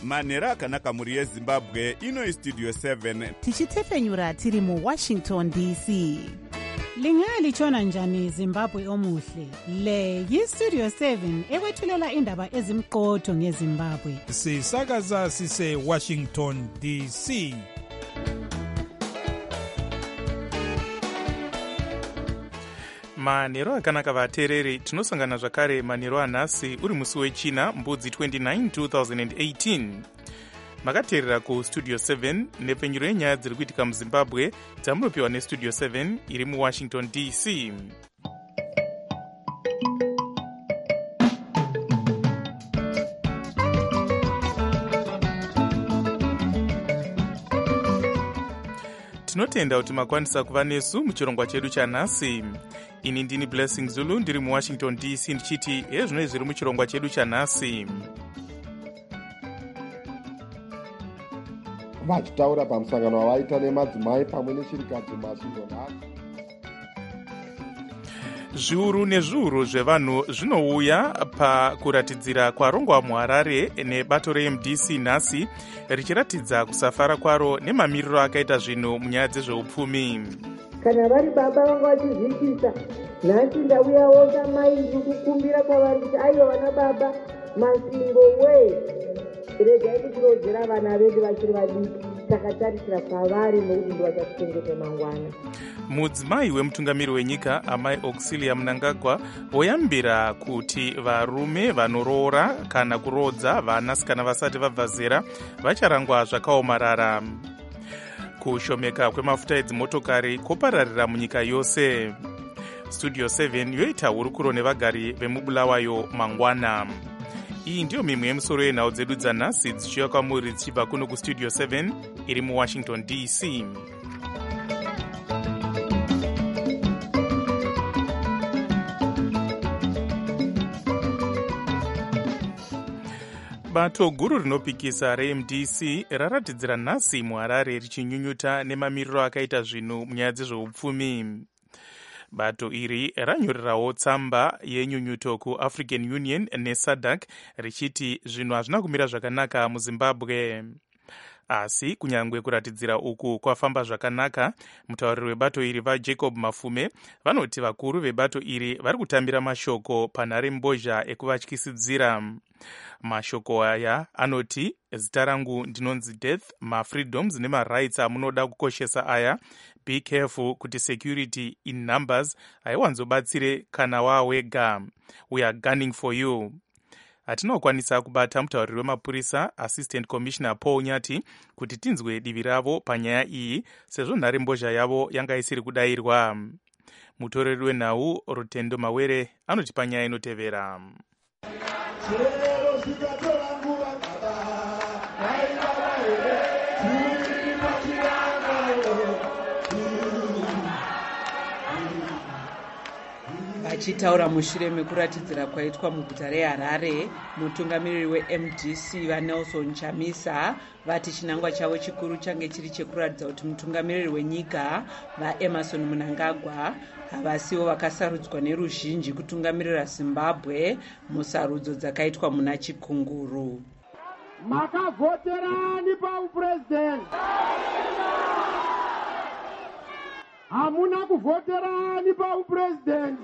manhero akanaka mhuri yezimbabwe. Ino istudio 7 tichitefenyura tiri muWashington DC. Lingalitshona njani Zimbabwe omuhle? Le yistudio 7 ekwethulela indaba ezimqotho ngeZimbabwe. Sisakaza sise Washington DC. Manhero akanaka vateereri, tinosangana zvakare manhero anhasi uri musi wechina mbudzi 29 2018. Makateerera kustudio 7 nepfenyuro yenyaya dziri kuitika muZimbabwe dzamunopiwa nestudio 7 iri muWashington DC. Tinotenda kuti makwanisa kuva nesu muchirongwa chedu chanhasi. Ini ndini Blessing Zulu ndiri muWashington DC ndichiti hezvino zviri muchirongwa chedu chanhasi. Vachitaura pamusangano wavaita nemadzimai pamwe nechirikadzi masvingonhasi. Zviuru nezviuru zvevanhu zvinouya pakuratidzira kwarongwa muHarare nebato reMDC nhasi, richiratidza kusafara kwaro nemamiriro akaita zvinhu munyaya dzezveupfumi. Kana vari baba vanga vachizvikisa, nhasi ndauyawo samai ndikukumbira kwavari kuti aiwa vana baba masingo we regai kutirodzera vana vedu vachiri vadiki, takatarisira kwavari nokuti ndovachatichengete mangwana. Mudzimai wemutungamiri wenyika amai Auxilia Mnangagwa oyambira kuti varume vanoroora kana kurodza vanasikana vasati vabva zera vacharangwa zvakaomarara. Kushomeka kwemafuta edzimotokari kopararira munyika yose. Studio 7 yoita hurukuro nevagari vemubulawayo mangwana. Iyi ndiyo mimwe yemusoro yenhau dzedu dzanhasi dzichiuya kwamuri dzichibva kuno kustudio 7 iri muWashington DC. Bato guru rinopikisa reMDC raratidzira nhasi muHarare richinyunyuta nemamiriro akaita zvinhu munyaya dzezveupfumi. Bato iri ranyorerawo tsamba yenyunyuto kuAfrican Union neSADC richiti zvinhu hazvina kumira zvakanaka muZimbabwe. Asi kunyangwe kuratidzira uku kwafamba zvakanaka, mutauriri webato iri vaJacob Mafume vanoti vakuru vebato iri vari kutambira mashoko panhare mbozha ekuvatyisidzira. Mashoko aya anoti, zita rangu ndinonzi Death, mafreedoms nemarights amunoda kukoshesa aya, be careful kuti security in numbers haiwanzobatsire kana wawega, we are gunning for you. Hatinokwanisa kubata mutauriri wemapurisa Assistant Commissioner Paul Nyati kuti tinzwe divi ravo panyaya iyi sezvo nhare mbozha yavo yanga isiri kudayirwa. Mutoreri wenhau Rutendo Mawere anoti panyaya inotevera. Achitaura mushure mekuratidzira kwaitwa muguta reHarare, mutungamiriri weMDC vaNelson Chamisa vati chinangwa chavo chikuru change chiri chekuratidza kuti mutungamiriri wenyika vaEmmerson Mnangagwa havasiwo vakasarudzwa neruzhinji kutungamirira Zimbabwe musarudzo dzakaitwa muna Chikunguru. Makavoterani paupresident, hamuna kuvoterani paupresident.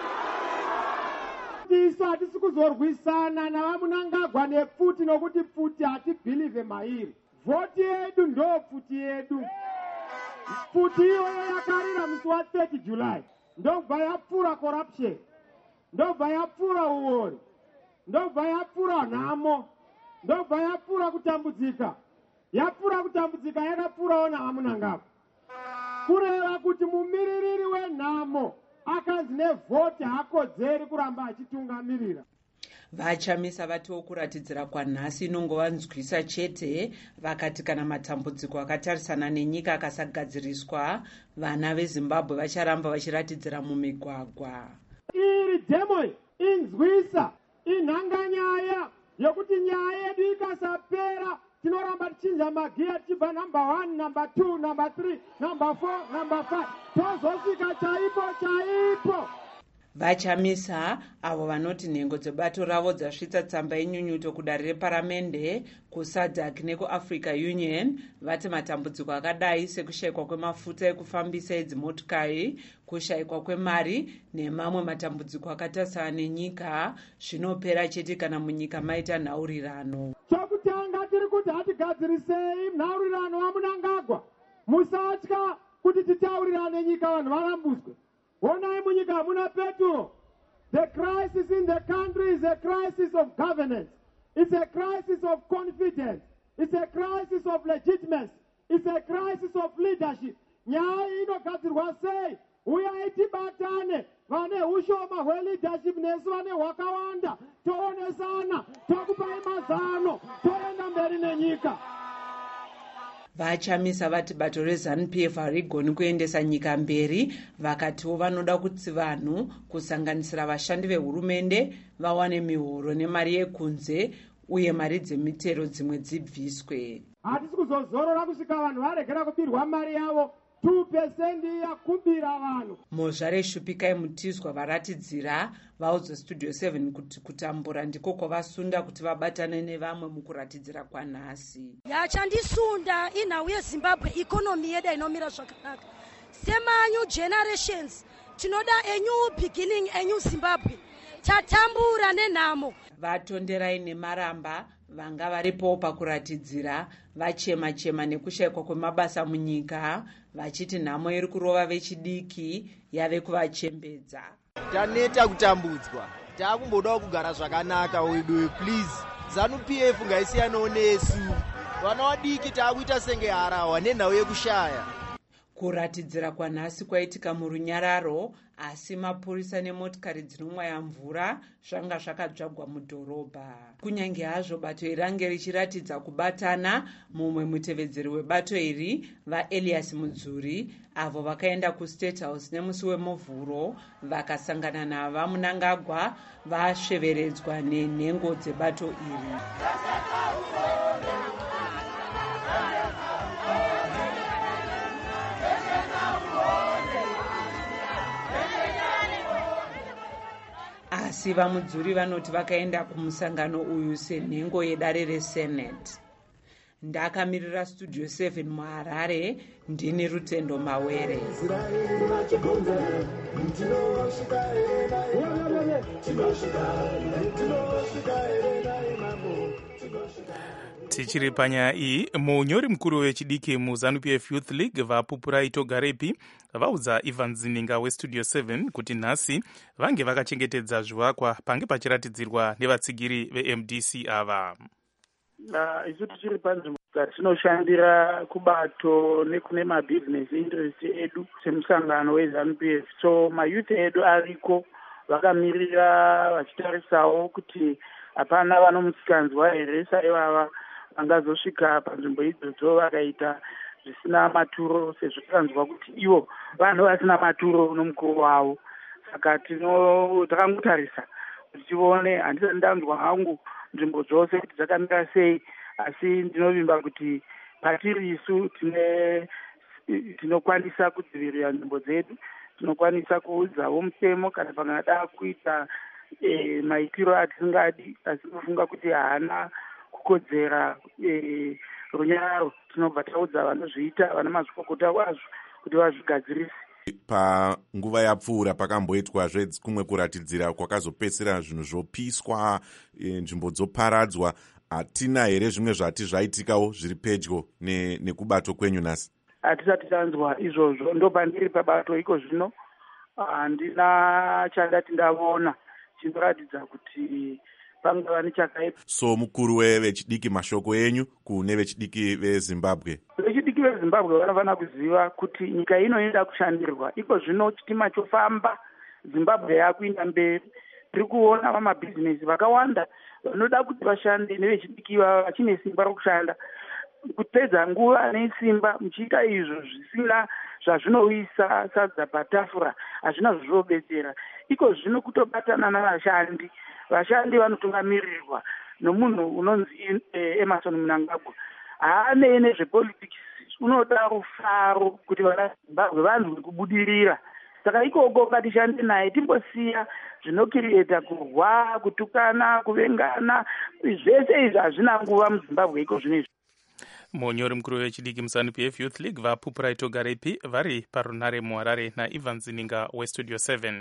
Hatisi kuzorwisana navaMnangagwa nepfuti nokuti pfuti hatibhilive mairi. Vhoti yedu ndo pfuti yedu. Pfuti iyoyo yakarira musi wa30 July. Ndobva yapfura corruption, ndobva yapfura uori, ndobva yapfura nhamo, ndobva yapfura kutambudzika. Yapfura kutambudzika yakapfurawo navaMnangagwa. Kureva kuti mumiririri wenhamo akanzi nevhoti hakodzeri kuramba achitungamirira. Vachamisa vatiwo kuratidzira kwanhasi inongovanzwisa chete, vakati kana matambudziko akatarisana nenyika akasagadziriswa, vana veZimbabwe vacharamba vachiratidzira mumigwagwa. Iri demo inzwisa, inhanganyaya yokuti nyaya yedu ikasapera tinoramba tichinja magiya tichibva number 1, number 2, number 3, number 4, number 5 tozosvika chaipo. vachamisa avo vanoti nhengo dzebato ravo dzasvitsa tsamba yenyunyuto kudare reparamende, kusadc nekuafrica union, vati matambudziko akadai sekushayikwa kwemafuta ekufambisa edzimotokari, kushayikwa kwemari nemamwe matambudziko akatarisana nenyika zvinopera chete kana munyika maita nhaurirano. Chokutanga tiri kuti hatigadzirisei nhaurirano vaMunangagwa. Musatya kuti titaurirane nyika vanhu varambuswe. Honai munyika hamuna peturo. The crisis in the country is a crisis of governance. It's a crisis of confidence. It's a crisis of legitimacy. It's a crisis of leadership. Nyaya inogadzirwa sei? Uyai tibatane. Vane ushoma hweleadership nesu vane hwakawanda. Toonesana, tokupai mazano, toenda mberi nenyika. Vachamisa vati bato reZANU-PF harigoni kuendesa nyika mberi, vakatiwo vanoda kuti vanhu kusanganisira vashandi vehurumende vawane mihoro nemari yekunze uye mari dzemitero dzimwe dzibviswe. Hatisi kuzozorora kusvika vanhu varegera kubirwa mari yavo 2% yakumbira vanhu. Mozvare Shupikai Mutizwa varatidzira vaudza Studio 7 kuti kutambura ndiko kwavasunda kuti vabatane nevamwe mukuratidzira kwanhasi. Yachandisunda inhau yeZimbabwe ikonomi yedu inomira zvakanaka. Sema new generations tinoda a new beginning, a new Zimbabwe. Tatambura nenhamo. Vatonderai nemaramba vanga varipo pakuratidzira vachema-chema nekushayikwa kwemabasa munyika, vachiti nhamo iri kurova vechidiki yave kuvachembedza. Taneta kutambudzwa, takumbodawo kugara zvakanaka wedu, please. ZANU-PF ngaisiyanawo nesu. Vana vadiki taakuita senge harahwa nenhau yekushaya. Kuratidzira kwanhasi kwaitika murunyararo, asi mapurisa nemotokari dzinomwaya mvura zvanga zvakadzvagwa mudhorobha. Kunyange hazvo bato iri range richiratidza kubatana, mumwe mutevedzeri webato iri, vaElias Mudzuri, avo vakaenda kuState House nemusi wemovhuro, vakasangana navaMunangagwa vasveveredzwa nenhengo dzebato iri. Asi vaMudzuri vanoti vakaenda kumusangano uyu senhengo yedare reSenate. Ndakamirira Studio 7 muHarare, ndini Rutendo Mawere. Tichiri panyaya iyi, munyori mukuru wechidiki muZANU-PF Youth League vaPupurai Togarepi vaudza Ivan Zininga weStudio 7 kuti nhasi vange vakachengetedza zvivakwa pange pachiratidzirwa nevatsigiri veMDC ava. Isu tichiri panzvimbo dzatinoshandira kubato nekune mabusiness interest edu semusangano weZANU-PF, so mayouth edu ariko vakamirira vachitarisawo kuti hapana vanomusikanzwa here saivava vangazosvika panzvimbo idzodzo vakaita zvisina maturo, sezvo takanzwa kuti ivo vanhu vasina maturo nomukuru wavo. Saka takangotarisa kuti tione, handisati ndanzwa hangu nzvimbo dzose kuti dzakamira sei, asi ndinovimba kuti patiri isu tinokwanisa kudzivirira nzvimbo dzedu, tinokwanisa kuudzawo mutemo kana pangada kuita maitiro atisingadi, asi kufunga kuti haana kukodzera runyararo, tinobva taudza vanozviita, vana mazvikokota wazvo kuti vazvigadzirise. Panguva yapfuura pakamboitwazve kumwe kuratidzira kwakazopedzisira zvinhu zvopiswa, nzvimbo dzoparadzwa. Hatina here zvimwe zvati zvaitikawo zviri pedyo nekubato kwenyu nhasi? Hatisati tanzwa izvozvo, ndopandiri pabato iko zvino. Handina chandati ndavona chinoratidza kuti pangava nechakaipa. So mukuru wevechidiki, mashoko enyu kune vechidiki veZimbabwe? Vechidiki veZimbabwe vanofanira kuziva kuti nyika inoenda kushandirwa. Iko zvino chitima chofamba, Zimbabwe yakuenda mberi. Tiri kuona vamabhizinesi vakawanda vanoda kuti vashande nevechidiki vachine simba rokushanda. Kupedza nguva nesimba muchiita izvo zvisina zvazvinouyisa sadza patafura, hazvina zvazvinobetsera. Iko zvino kutobatana navashandi. Vashandi vanotungamirirwa nomunhu unonzi Emerson Mnangagwa. Haane nezvepolitics, unoda rufaro kuti vana Zimbabwe vanhu vekubudirira. saka ikoko ngatishande naye timbosiya zvinokirieta kurwa, kutukana, kuvengana. Zvese izvi hazvina nguva muZimbabwe iko zvinezvi. Munyori mukuru wechidiki muZANU-PF Youth League vaPupurai Togarepi vari parunare muHarare naIvan Zininga weStudio 7.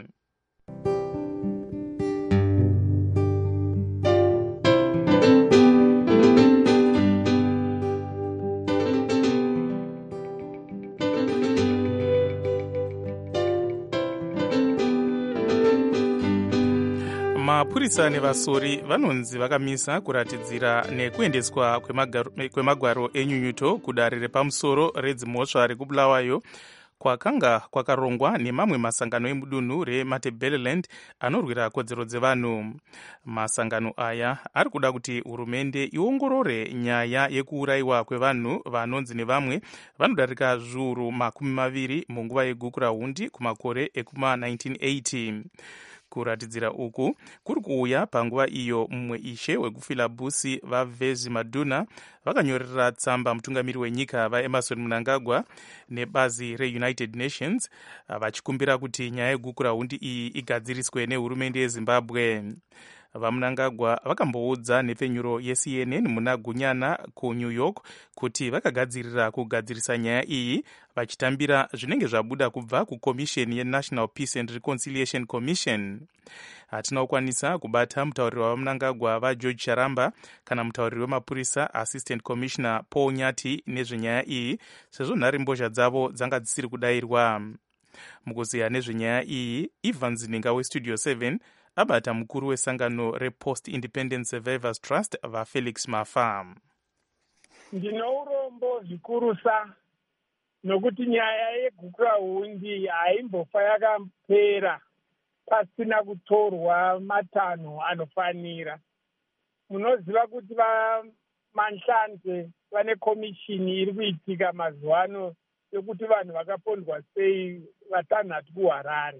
Mapurisa nevasori vanonzi vakamisa kuratidzira nekuendeswa kwemagwaro enyunyuto kudare repamusoro redzimhosva rekubulawayo kwakanga kwakarongwa nemamwe masangano emudunhu reMatabeleland anorwira kodzero dzevanhu. Masangano aya ari kuda kuti hurumende iongorore nyaya yekuurayiwa kwevanhu vanonzi nevamwe vanodarika zviuru 20 munguva yegukurahundi kumakore ekuma-1980. Kuratidzira uku kuri kuuya panguva iyo mumwe ishe wekufilabusi vaVezi Maduna vakanyorera tsamba mutungamiri wenyika vaEmerson Mnangagwa nebazi reUnited Nations vachikumbira kuti nyaya yegukurahundi iyi igadziriswe nehurumende yeZimbabwe. VaMnangagwa vakamboudza nhepfenyuro yeCNN muna Gunyana kuNew York kuti vakagadzirira kugadzirisa nyaya iyi vachitambira zvinenge zvabuda kubva kukomisheni yeNational Peace and Reconciliation Commission. Hatina kukwanisa kubata mutauriri wavaMnangagwa vaGeorge Charamba kana mutauriri wemapurisa Assistant Commissioner Paul Nyati nezvenyaya iyi, sezvo nharembozha dzavo dzanga dzisiri kudayirwa. Mukuziya nezvenyaya iyi, Ivan Zininga weStudio 7 abata mukuru wesangano rePost Independent Survivors Trust vaFelix Mafa. Ndino urombo zvikurusa nokuti nyaya yegukurahundi haimbofa yakapera pasina kutorwa matanho anofanira. Munoziva kuti vaManhlanze vane komishini iri kuitika mazuva ano yokuti vanhu vakapondwa sei vatanhatu kuHarare.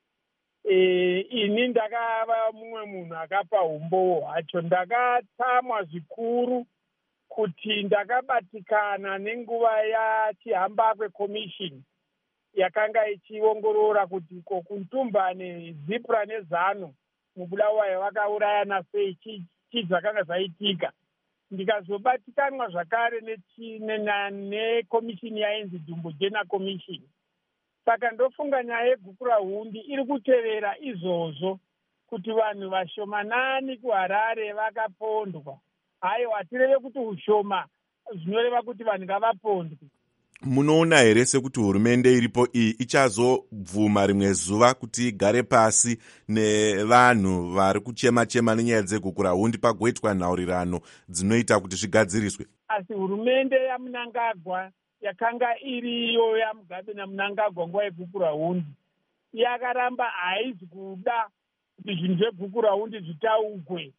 Ini ndakava mumwe munhu akapa umbo hwacho. Ndakatsamwa zvikuru kuti ndakabatikana nenguva yachihamba kwekomishini yakanga ichiongorora kuti kuntumbane Zipra neZanu mubulawayo vakaurayana sei, chii zvakanga zvaitika. Ndikazobatikanwa zvakare nekomishini yainzi Dumbo Jena Commission. Saka ndofunga nyaya yegukurahundi iri kutevera izvozvo kuti vanhu vashomanani kuHarare vakapondwa. Haiwa, hatireve kuti ushoma zvinoreva kuti vanhu ngavapondwe. Munoona here sekuti hurumende iripo iyi ichazobvuma rimwe zuva kuti igare pasi nevanhu vari kuchema-chema nenyaya dzegukurahundi pagoitwa nhaurirano dzinoita kuti zvigadziriswe? Asi hurumende yaMnangagwa yakanga iriyo yaMugabe naMnangagwa nguva yegukurahundi yakaramba haizi kuda kuti zvinhu zvegukurahundi zvitaugwe.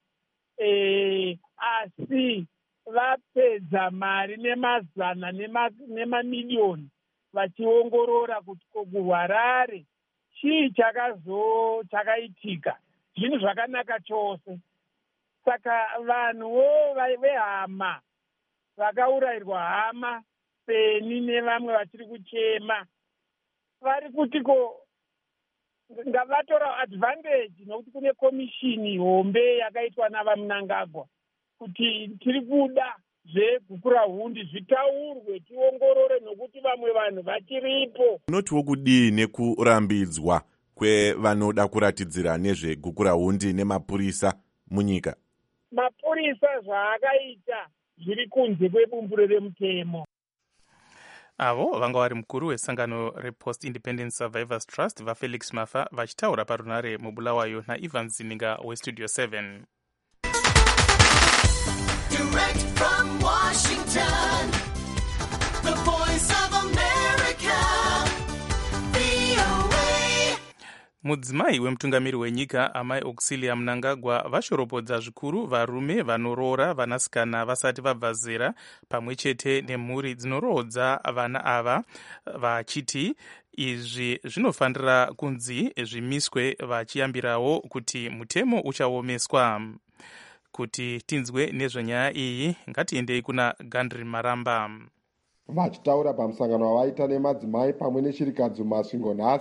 Asi vapedza mari nemazana nemamiliyoni vachiongorora kuti kuHarare chii chakaitika. Zvinhu zvakanaka chose. Saka vanhuwo vehama vakaurayirwa hama peni nevamwe vachiri kuchema vari kuti ngavatora advantage nokuti kune komishini hombe yakaitwa navaMnangagwa kuti tiri kuda zvegukurahundi zvitaurwe tiongorore nokuti vamwe vanhu vachiripo. Unotiwo kudii nekurambidzwa kwevanoda kuratidzira nezvegukurahundi nemapurisa munyika? Mapurisa zvaakaita zviri kunze kwebumburo remutemo. Avo vanga vari mukuru wesangano rePost Independent Survivors Trust vaFelix Mafa vachitaura parunare mubulawayo naIvan Zininga weStudio 7. Direct from Washington, the voice of America, VOA. Mudzimai wemutungamiri wenyika amai Auxilia Mnangagwa vashoropodza zvikuru varume vanoroora vanasikana vasati vabva zera pamwe chete nemhuri dzinoroodza vana ava vachiti izvi zvinofanira kunzi zvimiswe, vachiyambirawo kuti mutemo uchaomeswa. Kuti tinzwe nezvenyaya iyi ngatiendei kuna Gandri Maramba. Vachitaura pamusangano wavaita nemadzimai pamwe nechirikadzi mumasvingo nhasi,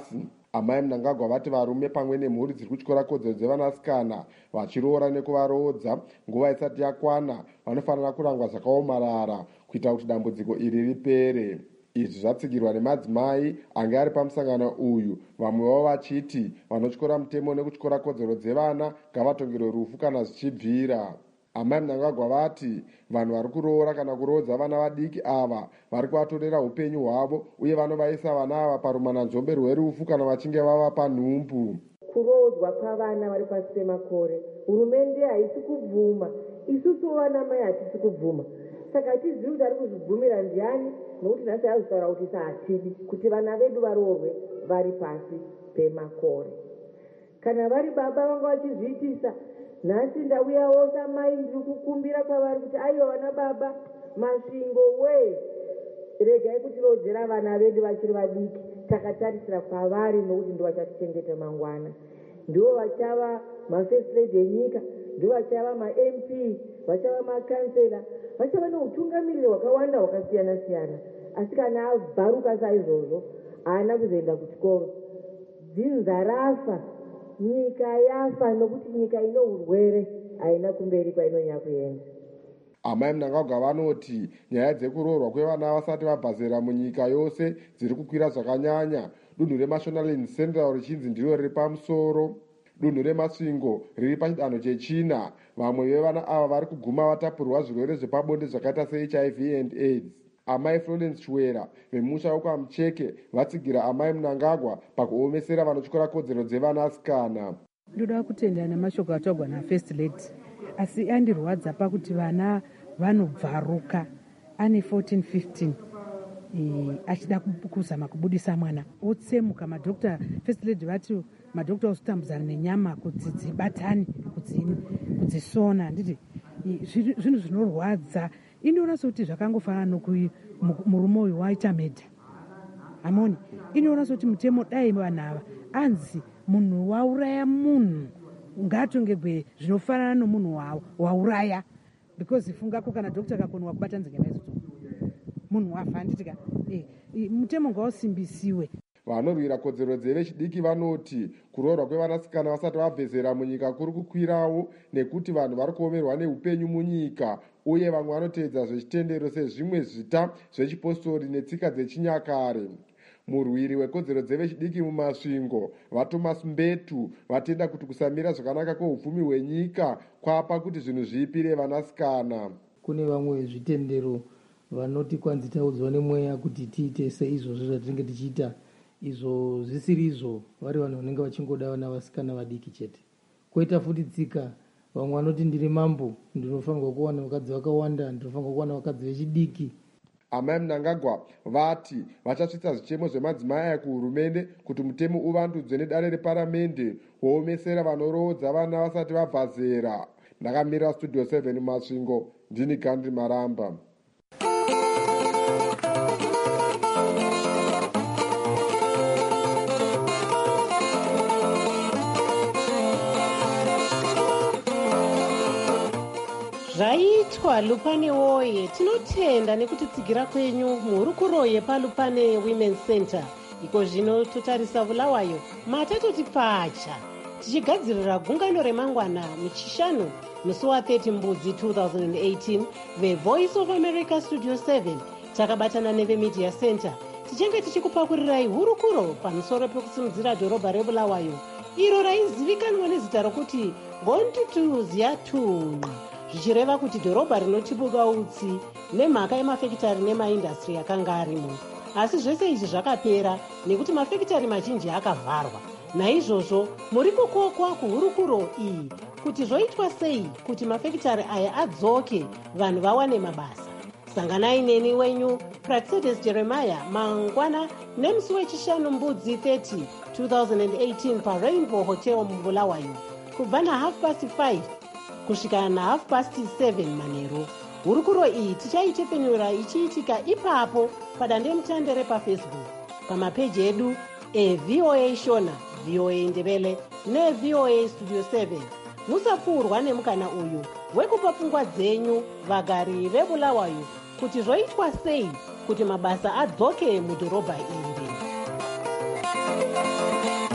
Amai Mnangagwa vati varume pamwe nemhuri dziri kutyora kodzero dzevanasikana vachiroora nekuvarodza nguva isati yakwana vanofanira kurangwa zvakaomarara kuita kuti dambudziko iri ripere. Izvi zvatsigirwa nemadzimai ange ari pamusangano uyu, vamwe vavo vachiti vanotyora mutemo nekutyora kodzero dzevana ngavatongerwe rufu kana zvichibvira. Amai Mnangagwa vati vanhu vari kuroora kana kurodza vana vadiki ava vari kuvatorera upenyu hwavo uye vanovaisa vana ava parumananzombe rwerufu kana vachinge vava panhumbu. Kurodzwa kwavana vari pasi pemakore hurumende haisi kubvuma, isusu vana mai hatisi kubvuma. Saka hatizivi kuti ari kuzvibvumira ndiani, nokuti nhasi azvitaura kuti sahatidi kuti vana vedu varoorwe vari pasi pemakore. Kana vari baba vanga vachizviitisa, nhasi ndauyawo samai ndiri kukumbira kwavari kuti aiwa vana baba masvingo we, regai kutirodzera vana vedu vachiri vadiki, takatarisira kwavari nokuti ndo vachatichengeta mangwana. Ndivo vachava mafirst lady enyika, ndivo vachava maMP, vachava makansela, vachava neutungamiriri hwakawanda hwakasiyana siyana. Asi kana abvaruka saizvozvo haana kuzoenda kuchikoro, dzinza rafa, nyika yafa, nokuti nyika ino urwere haina kumberi kwainonyanya kuenda. Amai Mnangagwa vanoti nyaya dzekuroorwa kwevana vasati vabva zera munyika yose dziri kukwira zvakanyanya. Dunhu reMashonaland Central richinzi ndiro riri pamusoro, dunhu reMasvingo riri pachidanho chechina. Vamwe vevana ava vari kuguma vatapurwa zvirwere zvepabonde zvakaita seHIV and AIDS. Amai Florence Chwera vemusha wekwaMucheke vatsigira amai Mnangagwa pakuomesera vanotyora kodzero dzevanasikana. Ndoda kutenda namashoko ataugwa naFirst Lady, asi andirwadza pakuti vana vanobvaruka ane 14-15 achida kuzama kubudisa mwana otsemuka. Madokta First Lady vati madokta ozotambudzana nenyama kuti dzibatane kudzisona. Nditi zvinhu zvinorwadza. Inoona sekuti zvakangofanana nomurume uyu waita medha amoni. Inoona sekuti mutemo dai vanhu ava anzi munhu wauraya munhu ngatongerwe zvinofanana nomunhu wauraya, because fungako kana dokta akakonwa kubata nzenge maizoto munhu wafa. Handitika mutemo ngausimbisiwe. Vanorwira kodzero dzevechidiki vanoti kuroorwa kwevanasikana vasati vabve zera munyika kuri kukwirawo nekuti vanhu vari kuomerwa neupenyu munyika, uye vamwe vanoteedza zvechitendero sezvimwe zvita zvechipostori netsika dzechinyakare. Murwiri wekodzero dzevechidiki mumasvingo vaThomas Mbetu vatenda kuti kusamira zvakanaka kweupfumi hwenyika kwapa kuti zvinhu zvipire vanasikana. Kune vamwe vezvitendero vanoti kwanzi taudzwa nemweya kuti tiite seizvozvo zvatinenge tichiita, izvo zvisiri izvo, vari vanhu vanenge vachingoda vana vasikana vadiki chete. Koita futi tsika, vamwe vanoti ndiri mambo, ndinofanirwa kuwana vakadzi vakawanda, ndinofanirwa kuwana vakadzi vechidiki. Amai Mnangagwa vati vachasvitsa zvichemo zvemadzimai aya kuhurumende kuti mutemo uvandudzwe nedare reparamende woomesera vanoroodza vana vasati vabva zera. Ndakamira Studio 7 Masvingo, ndini Gandhi Maramba. Zvaitwa Lupane woye, tinotenda nekuti tsigira kwenyu muhurukuro yepaLupane Women's Center. Iko zvino totarisa Bulawayo matatoti pacha tichigadzirira gungano remangwana muchishanu musi wa30 Mbudzi 2018. The Voice of America Studio 7 takabatana neveMedia Center tichange tichikupakurirai hurukuro pamusoro pekusimudzira dhorobha reBulawayo iro raizivikanwa nezita rokuti Ngontutu Ziyatunqa, zvichireva kuti dhorobha rinotibuka utsi nemhaka yemafekitari nemaindastri yakanga arimo. Asi zvese izvi zvakapera nekuti mafekitari mazhinji akavharwa. Naizvozvo muri kukokwa kuhurukuro iyi kuti zvoitwa sei kuti mafekitari aya adzoke vanhu vawane mabasa. Sanganai neni wenyu Praxedes Jeremiah mangwana nemusi wechishanu Mbudzi 30 2018 paRainbow Hotel muBulawayo kubva na5:30 kusvika na7:30 manheru. Hurukuro iyi tichaitepenura ichiitika ipapo padandemutande repaFacebook, pamapeji edu eVOA Shona, VOA Ndebele neVOA Studio 7. Musapfuurwa nemukana uyu wekupa pfungwa dzenyu vagari veBulawayo kuti zvoitwa sei kuti mabasa adzoke mudhorobha iri.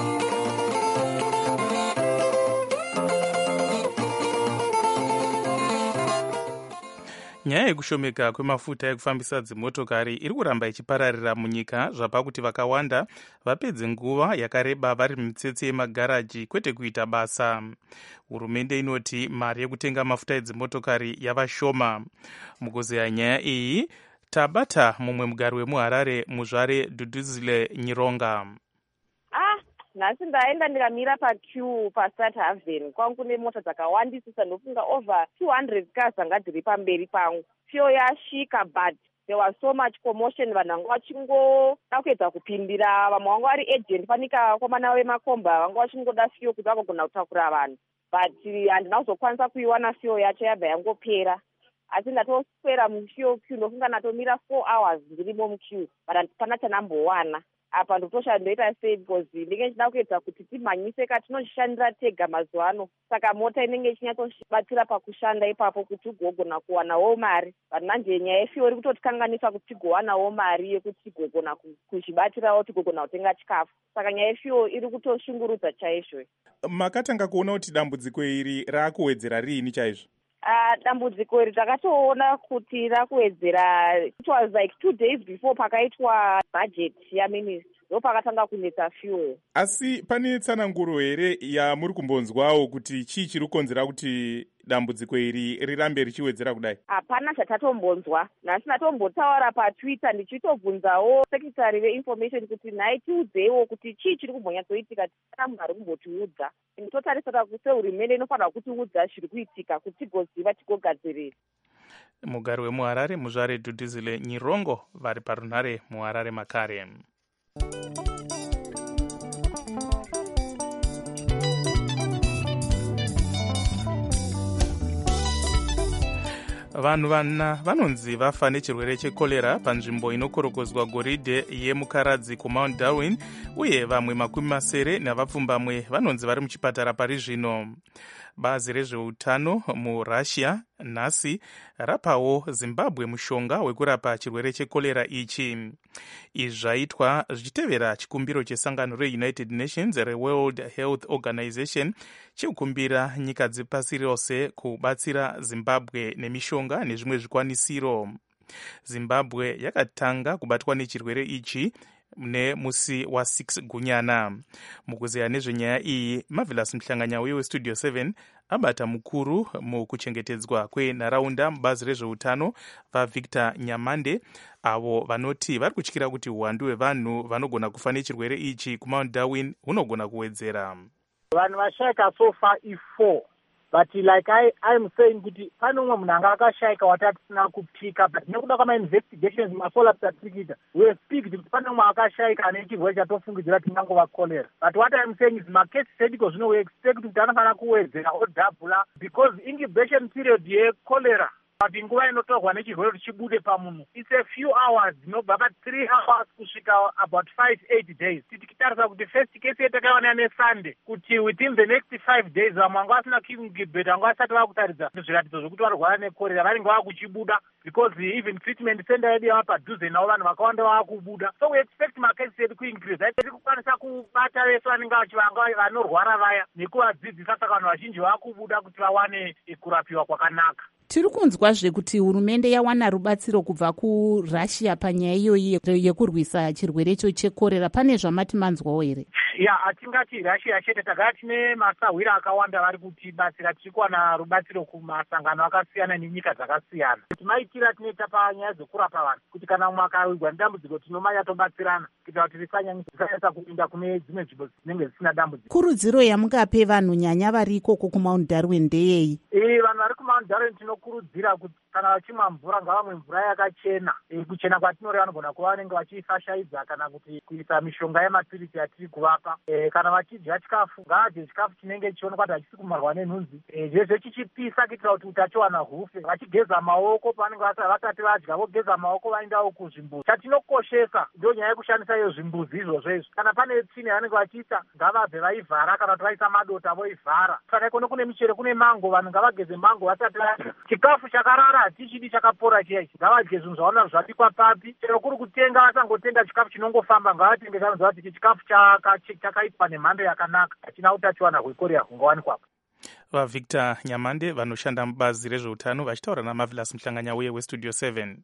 Nyaya yekushomeka kwemafuta ekufambisa dzimotokari iri kuramba ichipararira munyika zvapa kuti vakawanda vapedze nguva yakareba vari mumitsetse yemagaraji kwete kuita basa. Hurumende inoti mari yekutenga mafuta edzimotokari yava shoma. Mukuzeya nyaya iyi tabata mumwe mugari wemuHarare, Muzvare Duduzile Nyironga. Nhasi ndaenda ndikamira paqueue paStart Haven. Kwangu kune mota dzakawandisisa, ndofunga over 200 cars dzanga dziri pamberi pangu. Fuel yasvika, but there was so much commotion. Vanhu vanga vachingoda kuedza kupindira, vamwe vanga vari agent panika komana vemakomba vanga vachingoda fuel kuti vagogona kutakura vanhu, but handina kuzokwanisa kuiwana fuel yacho, yabva yangopera. Asi ndatoswera mufuel queue, ndofunga ndatomira 4 hours ndirimo muqueue, but handipana chanambowana. Apa ndotosha ndoita sei, because ndinenge ndichida kuedza kuti timhanyise katinoshandira tega mazuva ano, saka mota inenge ichinyatsobatsira pakushanda ipapo kuti ugogona kuwanawo mari. But manje nyaya yefuel iri kutotikanganisa kuti tigowanawo mari yekuti tigogona kuzvibatirawo, tigogona kutenga chikafu. Saka nyaya yefuel iri kutoshungurudza chaizvo. Makatanga kuona kuti dambudziko iri raakuwedzera riini chaizvo? Dambudziko iri takatoona kuti rakuwedzera, it was like 2 days before pakaitwa budget yaministry, ndo pakatanga kunetsa fuel. Asi pane tsananguro here yamuri kumbonzwawo kuti chii chiri kukonzera kuti dambudziko iri rirambe richiwedzera kudai? Hapana chatatombonzwa. Nhasi ndatombotaura paTwitter ndichitobvunzawo sekretary veinformation kuti nhai tiudzewo kuti chii chiri kumbonyatsoitika, tisina munhu ari kumbotiudza. Totarisira kuti hurumende inofanira kutiudza zviri kuitika kuti tigoziva tigogadzirira. Mugari wemuHarare, Muzvare Duduzile Nyirongo, vari parunhare muHarare makare. Vanhu vana vanonzi vafa nechirwere chekorera panzvimbo inokorokozwa goridhe yemukaradzi kuMount Darwin, uye vamwe 70 navapfumbamwe vanonzi vari muchipatara pari zvino. Bazi rezveutano muRussia nhasi rapawo Zimbabwe mushonga wekurapa chirwere chekorera ichi. Izvi zvaitwa zvichitevera chikumbiro chesangano reUnited Nations reWorld Health Organization chekukumbira nyika dzepasi rose kubatsira Zimbabwe nemishonga nezvimwe zvikwanisiro. Zimbabwe yakatanga kubatwa nechirwere ichi nemusi wa6 Gunyana. Mukuzeya nezvenyaya iyi, Marvelous Mhlanganya weStudio 7 abata mukuru mukuchengetedzwa kwenharaunda mubazi rezveutano vaVictor Nyamande, avo vanoti vari kutyira kuti uwandu hwevanhu vanogona kufa nechirwere ichi kuMount Darwin hunogona kuwedzera. Vanhu vashayika so far i4, but like I'm saying kuti pane umwe munhu anga akashayika watatisina kupika, but nekuda kwama-investigations mafollow-ups atirikuita, we speak kuti pane umwe akashayika ane chirwere chatofungidzira kuti ingangova cholera. But what I'm saying is makesi sediko zvino we expect kuti anofanira kuwedzera odhabhula, because incubation period yecholera but nguva inotorwa nechirwere kuti chibude pamunhu it's a few hours, dzinobva pa3 hours kusvika about 5-8 days. Tikitarisa kuti first case yatakaona neSunday kuti within the next 5 days vamwe vanga vasina kuincubate, vanga vasati vakutaridza zviratidzo zvokuti varwara nekorera, varinge vakuchibuda, because even treatment center yedu yava padhuze navo vanhu vakawanda vakubuda. So we expect macases edu kuincrease. Tiri kukwanisa kubata vese vanenge vanorwara vaya nekuvadzidzisa, saka vanhu vazhinji vakubuda kuti vawane kurapiwa kwakanaka. Tiri kunzwazve kuti hurumende yawana rubatsiro kubva kuRussia panyaya iyoyi yekurwisa chirwere icho chekorera. Pane zvamati manzwawo here? Hatingati Russia chete, tagara tine masahwira akawanda vari kutibatsira. Tiri kuwana rubatsiro kumasangano akasiyana nenyika dzakasiyana. Timaitira tinoita panyaya dzekurapa vanhu kuti kana mumwe akawirwa nedambudziko tinomanya tobatsirana kuitira kuti risanyanyisa kupinda kune dzimwe nzvimbo dzinenge dzisina dambudziko. Kurudziro yamungape vanhu nyanya vari ikoko kuMount Darwin ndeyei? Vanhu vari kuMount Darwin tinokurudzira kuti kana vachimwa mvura ngavamwe mvura yakachena. Kuchena kwatinoreva vanogona kuva vanenge vachifashaidza kana kuti kuisa mishonga yemapirisi yatiri kuvapa. Kana vachidya chikafu ngavadye chikafu chinenge chichionekwa kuti hachisi nenhunzi, zvese chichipisa kuitira kuti utachiwana hufe. Vachigeza maoko pavanenge vasati vadya, vogeza maoko vaendawo kuzvimbuzi. Chatinokoshesa ndio nyaya yekushandisa iyo zvimbuzi izvozvo izvo. Kana pane tsvina yavanenge vachiisa ngavabve vaivhara, kana kuti vaisa madota voivhara. Saka ikone kune michero, kune mango, vanhu ngavageze mango vasati vadya. Chikafu chakarara hatichidi chakapora chiyaichi, ngavadye zvinhu zvaona zvabikwa papi. Chero kuri kutenga vasangotenga chikafu chinongofamba, ngavatenge zvanonzi kuti chikafu chakaitwa nemhando yakanaka, hachina utachiwana hwekorera hungawanikwapo. vaVictor Nyamande vanoshanda mubazi rezveutano vachitaura naMarvelous Muhlanganya uye weStudio 7.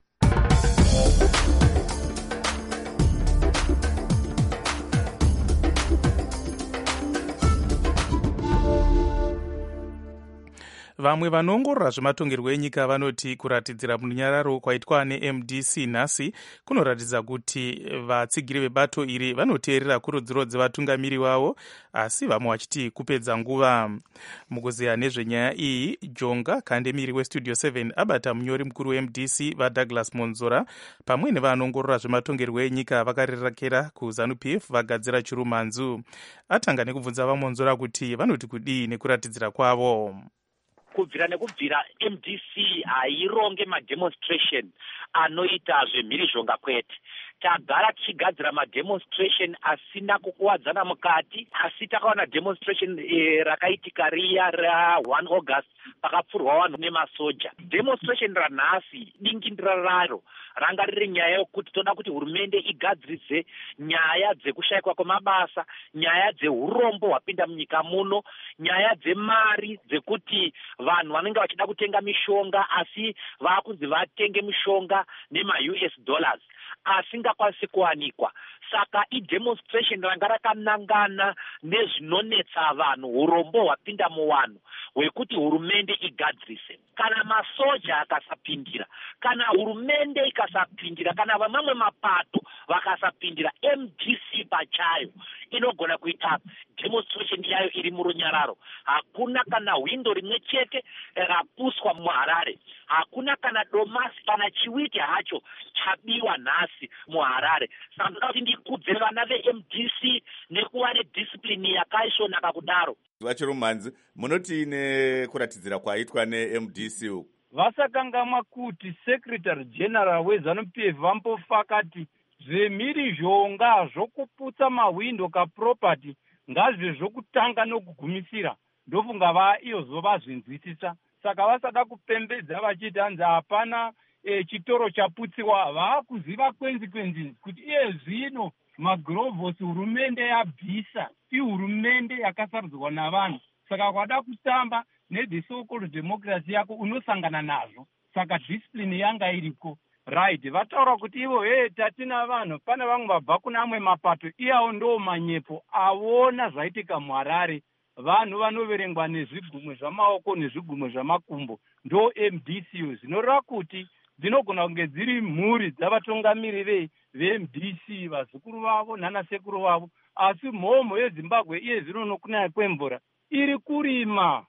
Vamwe vanoongorora zvematongerwo enyika vanoti kuratidzira munyararo kwaitwa neMDC nhasi kunoratidza kuti vatsigiri vebato iri vanoteerera kurudziro dzevatungamiri vavo, asi vamwe vachiti kupedza nguva. Mukuzeya nezvenyaya iyi, Jonga Kandemiri weStudio 7 abata munyori mukuru weMDC vaDouglas Monzora pamwe nevanoongorora zvematongerwo enyika vakarerekera kuZANU-PF vagadzira chirumanzu. Atanga nekubvunza vaMonzora kuti vanoti kudii nekuratidzira kwavo. Kubvira nekubvira MDC haironge mademonstration anoita zvemhirizhonga kwete. Tagara tichigadzira mademonstration asina kukuwadzana mukati, asi takaona demonstration rakaitika riya ra1 August pakapfurwa vanhu nemasoja. Demonstration ranhasi dingindira raro ranga riri nyaya yokuti toda kuti hurumende igadziridze nyaya dzekushayikwa kwemabasa, nyaya dzeurombo hwapinda munyika muno, nyaya dzemari dzekuti vanhu vanenge vachida kutenga mishonga asi vakunzi vatenge mishonga nema-US dollars asingakwanisi kuwanikwa. Saka idemonstration ranga rakanangana nezvinonetsa vanhu, urombo hwapinda muvanhu hwekuti hurumende igadzirise. Kana masoja akasapindira, kana hurumende ikasapindira, kana vamwe mapato vakasapindira, MDC pachayo inogona kuita demonstration yayo iri murunyararo. Hakuna kana windo rimwe chete rapuswa muHarare, hakuna kana domasi kana chiwiti hacho chabiwa nhasi muHarare. Saka ndakati ndikudze vana veMDC nekuva nediscipline yakaisvonaka kudaro. Vachirumanzi, munoti nekuratidzira kwaitwa neMDC uku vasakangamwa kuti Secretary General weZANU-PF vambofakati zvemhirizhonga zvokuputsa mawindo kaproperty ngazve zvokutanga nokugumisira, ndofunga iyo vazvinzwisisa. Saka vasada kupembedza vachiti hanzi hapana chitoro chaputsiwa, vaakuziva kwenzi kuti iye zvino magurovhosi hurumende yabvisa ihurumende yakasarudzwa navanhu. Saka kwada kutamba ne so-called democracy yako unosangana nazvo. Saka discipline yanga iriko. Right, vataura kuti ivo tatina vanhu, pane vamwe vabva kuna amwe mapato, iyawo ndo manyepo awona zvaitika muHarare. Vanhu vanoverengwa nezvigumwe zvamaoko nezvigumwe zvamakumbo, ndo MDC zvinoreva kuti dzinogona kunge dziri mhuri dzavatungamiri veMDC, vazukuru vavo nanasekuru vavo, asi mhomho yeZimbabwe iye zvino nokunaya kwemvura iri kurima.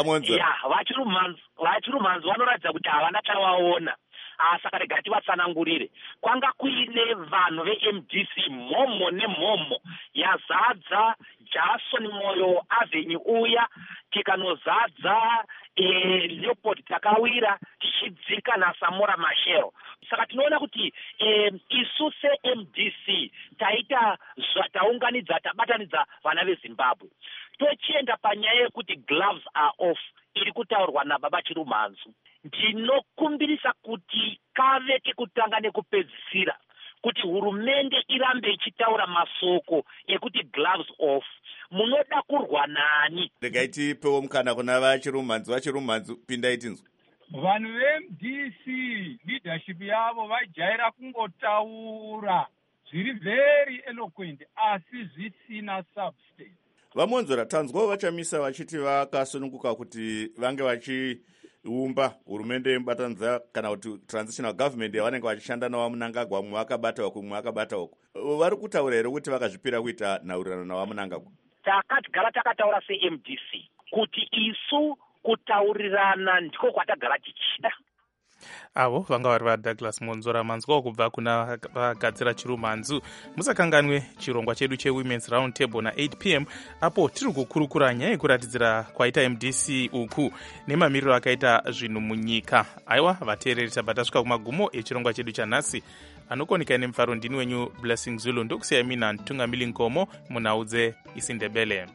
Vachirumanzi vanoratidza kuti havana chavaona. Saka rega tivatsanangurire. Kwanga kuine vanhu veMDC mhomho nemhomho yazadza Jason Moyo Avenue uya, tikanozadza Leopold Takawira, tichidzika naSamora Machel. Saka tinoona kuti isu seMDC taunganidza tabatanidza vana veZimbabwe. Tochienda panyaya yekuti gloves are off iri kutaurwa naBaba Chirumanzu. Ndinokumbirisa kuti kave kekutanga nekupedzisira kuti hurumende irambe ichitaura masoko ekuti gloves off. Munoda kurwa nani? Regai tipewo mukana kuna vachirumanzu pindai tinzwe. Vanhu veMDC leadership yavo vajaira kungotaura zviri very eloquent asi zvisina substance. Vamonzora, tanzwawo vachamisa vachiti vakasununguka kuti vange vachiumba hurumende yemubatanidza kana kuti transitional government yavanenge vachishanda navaMnangagwa, mumwe akabata uku mumwe akabata uku. Vari kutaura here kuti vakazvipira kuita nhaurirano navaMnangagwa? Takagara takataura seMDC kuti isu kutaurirana ndiko kwatagara tichida. Avo vanga vari vaDouglas Monzora, manzwawo kubva kuna vagadzira chirumanzu. Musakanganwe chirongwa chedu cheWomen's Round Table na8 p.m. apo tiri kukurukura nyaya yekuratidzira kwaita MDC uku nemamiriro akaita zvinhu munyika. Aiwa vateereri, tabva tasvika kumagumo echirongwa chedu chanhasi. Anokonika nemufaro ndini wenyu Blessing Zulu, ndokusiya mina Ntungamili Nkomo munhau dzeIsiNdebele.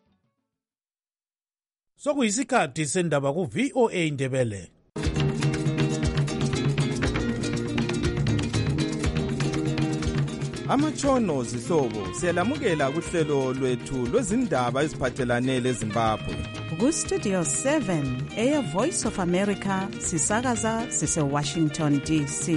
Sokuyisikhathi sendaba ku VOA Ndebele. amatshono zihlobo siyalamukela kuhlelo lwethu lwezindaba eziphathelane leZimbabwe. Ku-Studio 7 Air Voice of America sisakaza sise-Washington DC.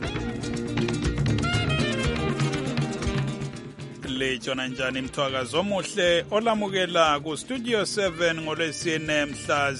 Lejona njani mthwakazo omuhle olamukela ku-Studio 7 ngolwesine mhla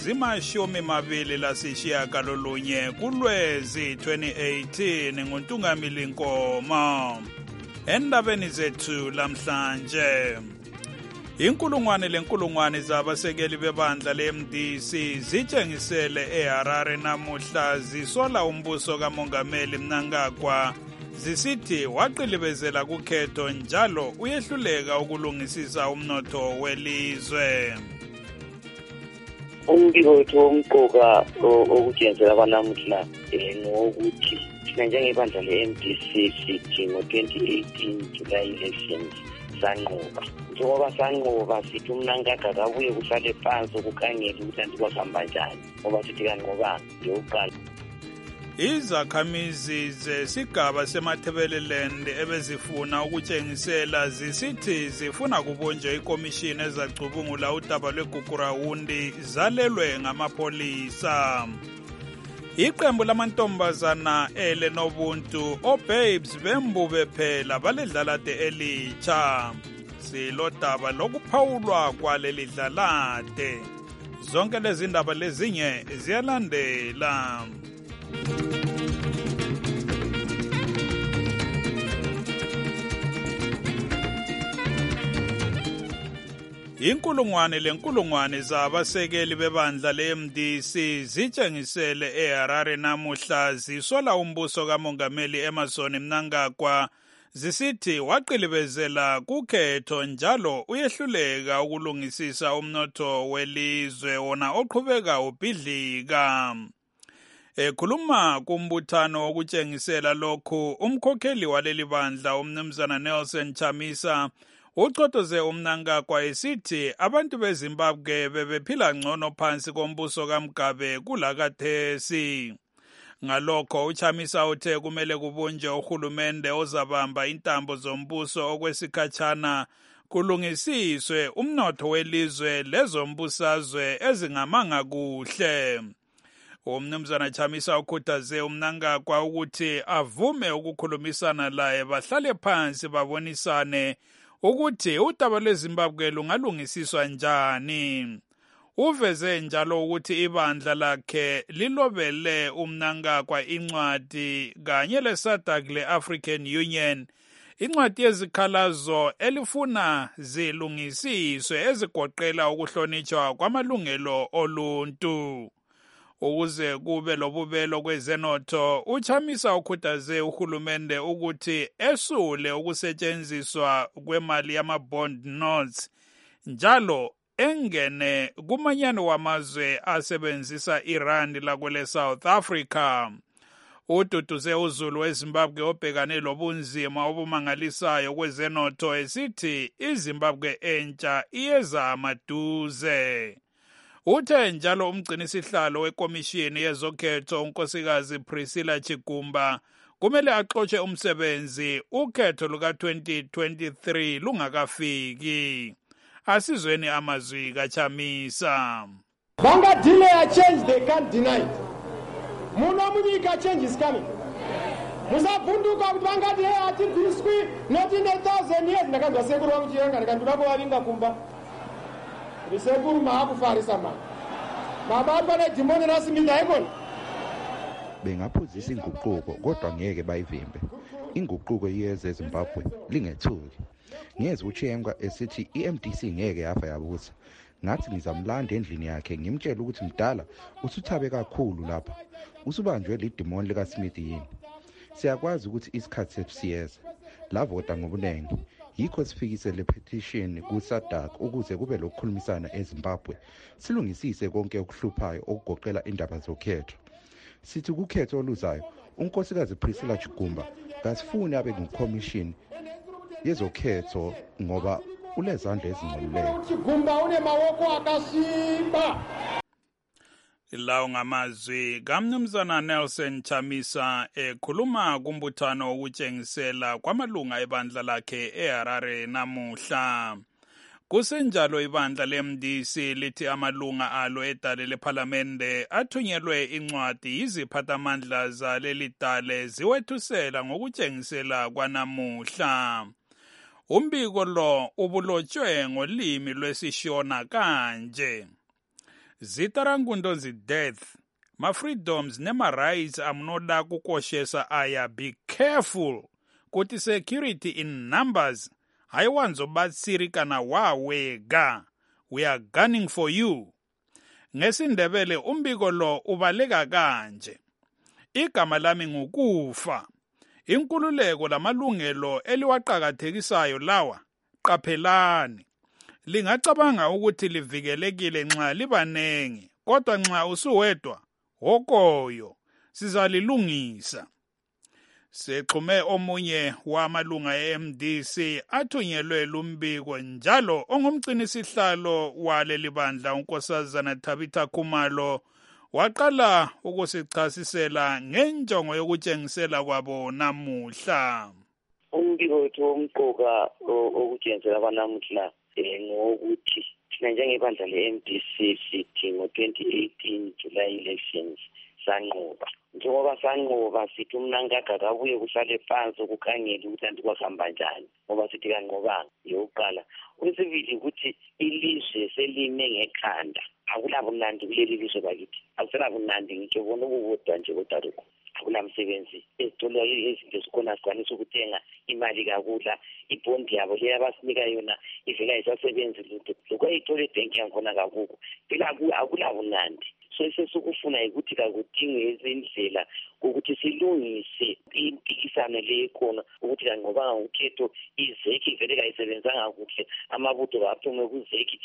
zima-28 kuLwezi 2018 nguNtungamili Nkomo. Endabeni zethu lamhlanje, inkulungwane zabasekeli bebandla le-MDC zitshengisele eHarare namuhla zisola umbuso kaMongameli Mnangagwa zisithi waqilibezela kukhetho njalo uyehluleka ukulungisisa umnotho welizwe. Umbiko wethu womqoka okutshenzela kwanamuhla ngokuthi thina njengebandla le-MDC sithi ngo-2018 July elections sanqoba. Njengoba sanqoba sithi uMnangagwa kabuye kuhlale phansi ukukhangela ukuthi antikwahamba njani ngoba sithi kanqobanga ngeyokuqala. Izakhamizi zesigaba seMathebeleland ebezifuna ukutshengisela zisithi zifuna kubunjwa ikomishini ezacubungula udaba lweGugurawundi zalelwe ngamapolisa. Iqembu lamantombazana elenobuntu oBabes bembube phela baledlalade elitsha. Silodaba lokuphawulwa kwaleli dlalade. Zonke lezi ndaba lezinye ziyalandela. Inkulungwane zabasekeli bebandla le-MDC zitshengisele eHarare namuhla zisola umbuso kaMongameli Emmerson Mnangagwa zisithi waqilibezela kukhetho njalo uyehluleka ukulungisisa umnotho welizwe wona oqhubeka ubhidlika. Ekhuluma kumbuthano wokutshengisela lokhu, umkhokheli waleli bandla umnumzana Nelson Chamisa uchotoze uMnangagwa esithi abantu beZimbabwe bebephila ngcono phansi kombuso kaMgabe kulakathesi. Ngalokho uChamisa uthe kumele kubunjwe uhulumende ozabamba intambo zombuso okwesikhatshana kulungisiswe umnotho welizwe lezombusazwe ezingamanga kuhle. Umnumzana Chamisa ukhuthaze uMnangagwa ukuthi avume ukukhulumisana laye bahlale phansi babonisane ukuthi udaba lweZimbabwe lungalungisiswa njani. Uveze njalo ukuthi ibandla lakhe lilobele uMnangagwa incwadi kanye leSADC le-African Union, incwadi yezikhalazo elifuna zilungisiswe ezigoqela ukuhlonitshwa kwamalungelo oluntu. Ukuze kube lobubelo kwezenotho, uChamisa ukhuthaze uhulumende ukuthi esule ukusetshenziswa kwemali yama-bond notes njalo engene kumanyano wamazwe asebenzisa irandi lakwele South Africa. Ududuze uZulu weZimbabwe obhekane lobunzima obumangalisayo kwezenotho esithi iZimbabwe entsha iyeza maduze. Uthe njalo umgcinisihlalo wekomishini yezokhetho unkosikazi Priscilla Chigumba kumele axotshe umsebenzi ukhetho luka-2023 lungakafiki. Asizweni amazwi kaChamisa. Delay a change, they can't deny it. Muna munyika change is coming. Musavhunduka kuti vangati hatibviswi not in 1,000 years. Ndakanzwa sekuru wangu chiranga ndikandura kuvavinga kumba. Sekuru maakufarisa mani. Baba pane dhimoni rasimida ikona. Bengaphuzisa inguquko kodwa ngeke bayivimbe. Inguquko yeze Zimbabwe lingethuki. Ngeze uChengwa esithi iMDC ngeke yafa yabusa. Ngathi ngizamlanda endlini yakhe ngimtshela ukuthi mdala usuthabe kakhulu lapha. Usubanjwe lidimoni lika Smith yini. Siyakwazi ukuthi isikhathi sesiyeza. Lavota ngobunengi. Yikho sifikise le petition kuSADC ukuze kube lokukhulumisana eZimbabwe. Silungisise konke okuhluphayo okugoqela indaba zokhetho. Sithi kukhetho oluzayo unkosikazi Priscilla Chigumba kasifuni abe ngumcommission yezokhetho ngoba ulezandla ezingcolileyo. Chigumba une mawoko akasimba. Lawo ngamazwi kaMnumzana Nelson Chamisa ekhuluma kumbuthano wokutshengisela kwamalunga ebandla lakhe eHarare namuhla. Kusenjalo ibandla leMDC lithi amalunga alo edale lephalamende athunyelwe incwadi yiziphathamandla zaleli dale ziwethusela ngokutshengisela kwanamuhla. Umbiko lo ubulotshwe ngolimi lwesiShona kanje: Zitarangundozi death, ma-freedoms nema-rights amnoda kukoshesa aya be careful kuti security in numbers hayiwanzobatsiri kana wawega, we are gunning for you. NgesiNdebele umbiko lo ubaleka kanje: igama lami ngukufa, inkululeko lamalungelo eliwaqakathekisayo lawa qaphelani. Lingacabanga ukuthi livikelekile nxa libanengi, kodwa nxa usuwedwa hokoyo sizalilungisa. Sexhume omunye wamalunga eMDC athunyelwe lumbiko njalo ongumgcinisihlalo waleli bandla unkosazana Tabitha Khumalo waqala ukusichasisela ngenjongo yokutshengisela kwabo namuhla. Umbiko wethu womqoka okutshengisela kwanamuhla ngokuthi thina njengebandla le-MDC sithi ngo-2018 July elections sanqoba. Njengoba sanqoba sithi uMnangagwa kabuye kuhlale phansi ukukhangela ukuthi andikwahamba njani, ngoba sithi kanqobanga yokuqala. Okwesibili ukuthi ilizwe selime ngekhanda, akulabunandi kuleli lizwe bakithi, akuselabunandi ngitsho bona ukukodwa nje kodaruko. Akulamsebenzi ezitolo izinto zikhona sikwanisa ukuthenga imali kakula, ibhondi yabo le abasinika yona ivela isasebenzi lutho lokwayithola ebhenki yankhona kakuko, phela akulabunandi. So esesukufuna ukuthi kakudinge izindlela ukuthi silungise impikisano le khona ukuthi kanqobanga ukhetho izeki vele kayisebenzanga kuhle, amabutho kaphume kuzeki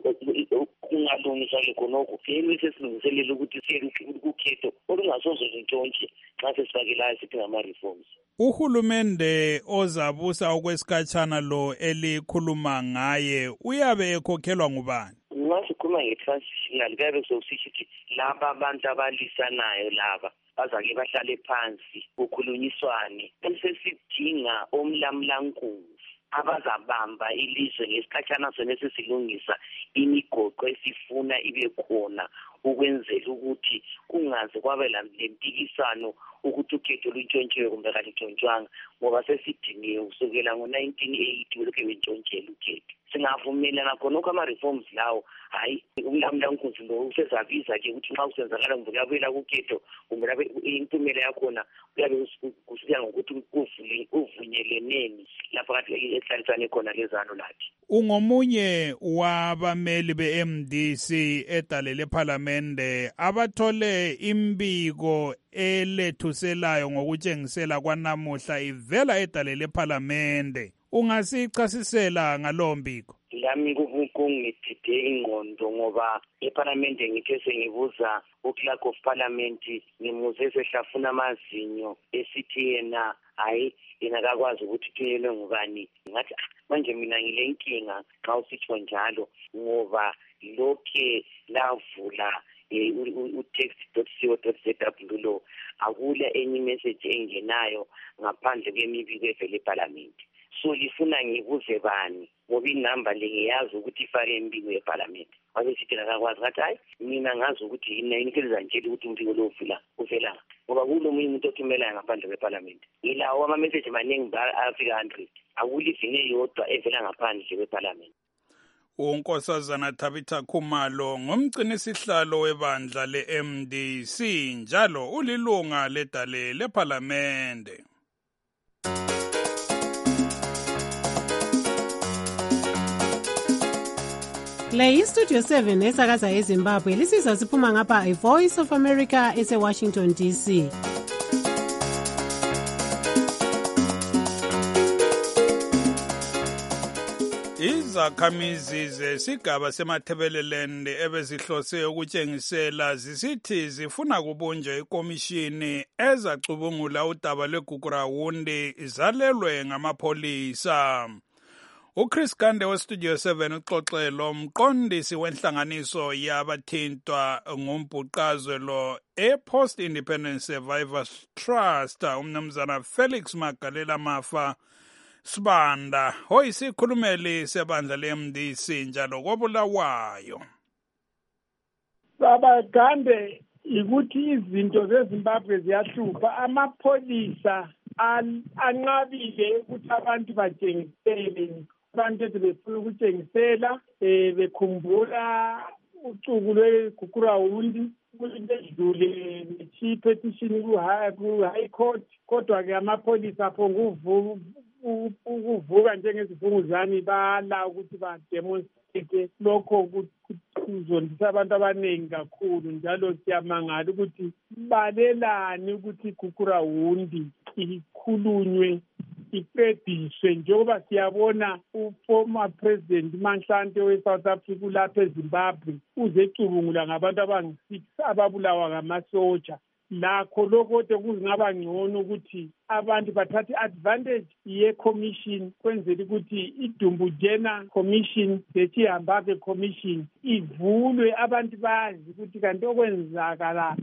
kungalungiswa ke khonokho yini sesilungiselela ukuthi ukhetho olungasoze luntshontshe xa sesifakelayo sithi ngama-reforms. Uhulumende ozabusa okwesikhatshana lo elikhuluma ngaye uyabe ekhokhelwa ngubani? Sikhuluma nge-transitional kuyabe sokusithi laba abantu abalisanayo laba bazake bahlale phansi kukhulunyiswane, bese sidinga omlamlankulu abazabamba ilizwe ngesikhatshana sona sesilungisa imigoqo esifuna ibe khona ukwenzela ukuthi kungaze kwabe lempikisano ukuthi ukhetho luntshontshiwe kumbe kalutshontshiwanga, ngoba sesidiniwe kusukela ngo-1980 welokhu bentshontshela ukhetho. Singavumelana khonokho ama-reforms lawo, hayi umlamlankulu lo usezabiza-ke ukuthi nxa kusenzakala kumbe kuyabuyela kukhetho kumbe impumela yakhona kuyabe kusiya ngokuthi uvunyelweneni lapho kade ehlalisane khona lezano lathi. Ungomunye wabameli be-MDC edale lephalamende abathole imbiko elethuselayo ngokutshengisela kwanamuhla ivela edale lephalamende. Ungasichasisela ngalo mbiko? Lami kungithide ingqondo ngoba ephalamende ngithe sengibuza uclerk of parliament ngimuze sehlafuna amazinyo esithi yena hayi yena kakwazi ukuthi thunyelwe ngubani. Ngathi manje mina ngile nkinga xa usitsho njalo ngoba lokhe lavula u-text.co.zw lo akula enye message engenayo ngaphandle kwemibiko evela ephalamende. So lifuna ngibuze bani ngoba inamba le ngiyazi ukuthi ifake imbiko yeParliament. Wabe sithi akakwazi ngathi hayi mina ngazi ukuthi yini inkeleza nje ukuthi umbiko lo uvela ngoba kulo munye umuntu othumelayo ngaphandle kweParliament. Ilawo ama message maningi afika 100 akulivinge yodwa evela ngaphandle kweParliament. Unkosazana Tabitha Khumalo ngumgcinisihlalo webandla le-MDC njalo ulilunga ledale lephalamende. Le yiStudio 7 esakaza eZimbabwe lisiza siphuma ngapha iVoice of America eseWashington DC. Izakhamizi zesigaba semathebeleland ebezihlose ukutshengisela zisithi zifuna kubunjwa ikomishini ezacubungula udaba lweGugurawundi izalelwe ngamapholisa. uChris Gande weStudio 7 uxoxelo mqondisi wenhlanganiso yabathintwa ngombhuqazwe lo ePost Independent Survivors Trust umnumzana Felix Magalela Mafa Sibanda oyisikhulumeli sebandla leMDC njalo koBulawayo. Baba Gande ukuthi izinto zeZimbabwe ziyahlupha, amapholisa anqabile ukuthi abantu batshengisele, abantu befuna ukutshengisela bekhumbula ucuku lweGukurawundi kudlule ne-chief petition ku-high court, kodwa-ke amapholisa aphonga ukuvuka njengezivunguzane bala ukuthi bademonstrate lokho kuzondisa abantu abaningi kakhulu. Njalo siyamangala ukuthi balelani ukuthi iGukurawundi ikhulunywe iqediswe, njengoba siyabona uformer president Mahlangu we-South Africa lapha eZimbabwe uzecubungula ngabantu abangu-6 ababulawa ngamasotsha. Lakho lokho kungaba ngcono ukuthi abantu bathathe advantage ye-commission kwenzela ukuthi iDumbujena commission lechihambake commission ivulwe, abantu bazi ukuthi kanti okwenzakala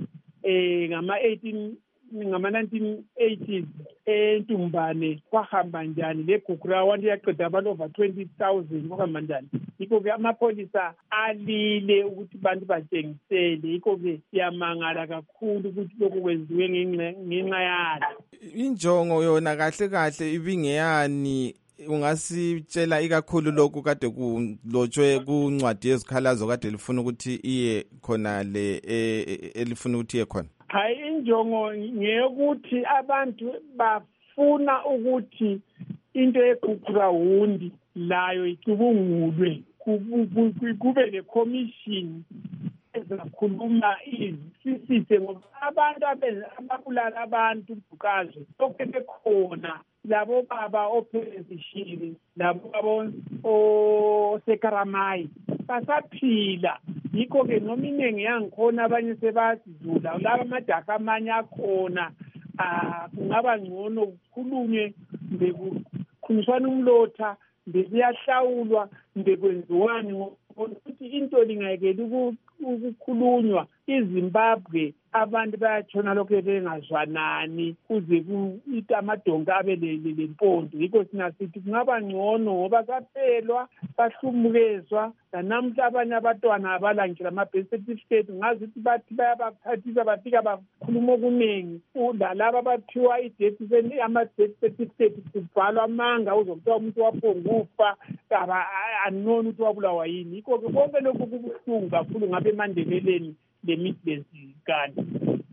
ngama-1980s eNtumbane kwahamba njani, leGukurawundi yaqeda abantu over 20,000 kwahamba njani. Yikho-ke amapholisa alile ukuthi abantu batshengisele. Yikho-ke siyamangala kakhulu ukuthi lokhu kwenziwe ngenxa yalo. Injongo yona kahle kahle ibingeyani? Ungasitshela ikakhulu lokhu kade kulotshwe kuncwadi yezikhalazo kade lifuna ukuthi iye khona le elifuna ukuthi iye khona? Hayi, injongo ngeyokuthi abantu bafuna ukuthi into yeGukurawundi layo icubungulwe, kube le-commission ezakhuluma izisise ngoba abantu ababulala abantu bhuqazwe lokhu bekhona, labo baba oPhezishini, labo baba oSekaramayi basaphila. Yikho-ke noma iningi yangikhona abanye sebadlula, laba amadaka amanye akhona, kungaba ngcono kukhulunywe, bekukhunyiswana umlotha, bekuyahlawulwa, bekwenziwani ngokuthi into lingayekeli ukukhulunywa. iZimbabwe abantu bayatshona lokho bengazwanani kuze amadonga abe lempondo. Yikho sinasithi kungaba ngcono ngoba saphelwa bahlumukezwa, namhla abanye abantwana abalangela ama-birth certificate, ngazi ukuthi bathi bayabaphathisa bafika bakhuluma okuningi. Lalaba abaphiwa ama-birth certificate kubhalwa amanga uzokuthiwa umuntu waphongufa anoni ukuthi wabulawa yini. Yikho-ke konke lokhu kubuhlungu kakhulu ngabe emandeleleni le-Midlands kanti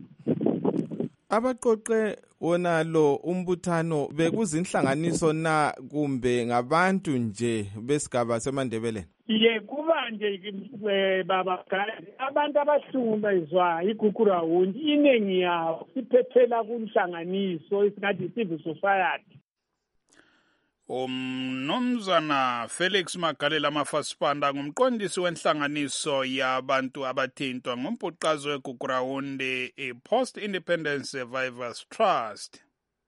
abaqoqe wona lo umbuthano bekuzinhlanganiso na kumbe ngabantu nje besigaba seMandebeleni? Ye kuba nje baba Gande, abantu abahlukumezwa iGukurawundi iningi yawo siphephela kunhlanganiso esingathi civil society. Umnumzana Felix Magalela Mafa Sibanda ngumqondisi wenhlanganiso yabantu abathintwa ngombhuqazwe weGukurawundi iPost Independent Survivors Trust.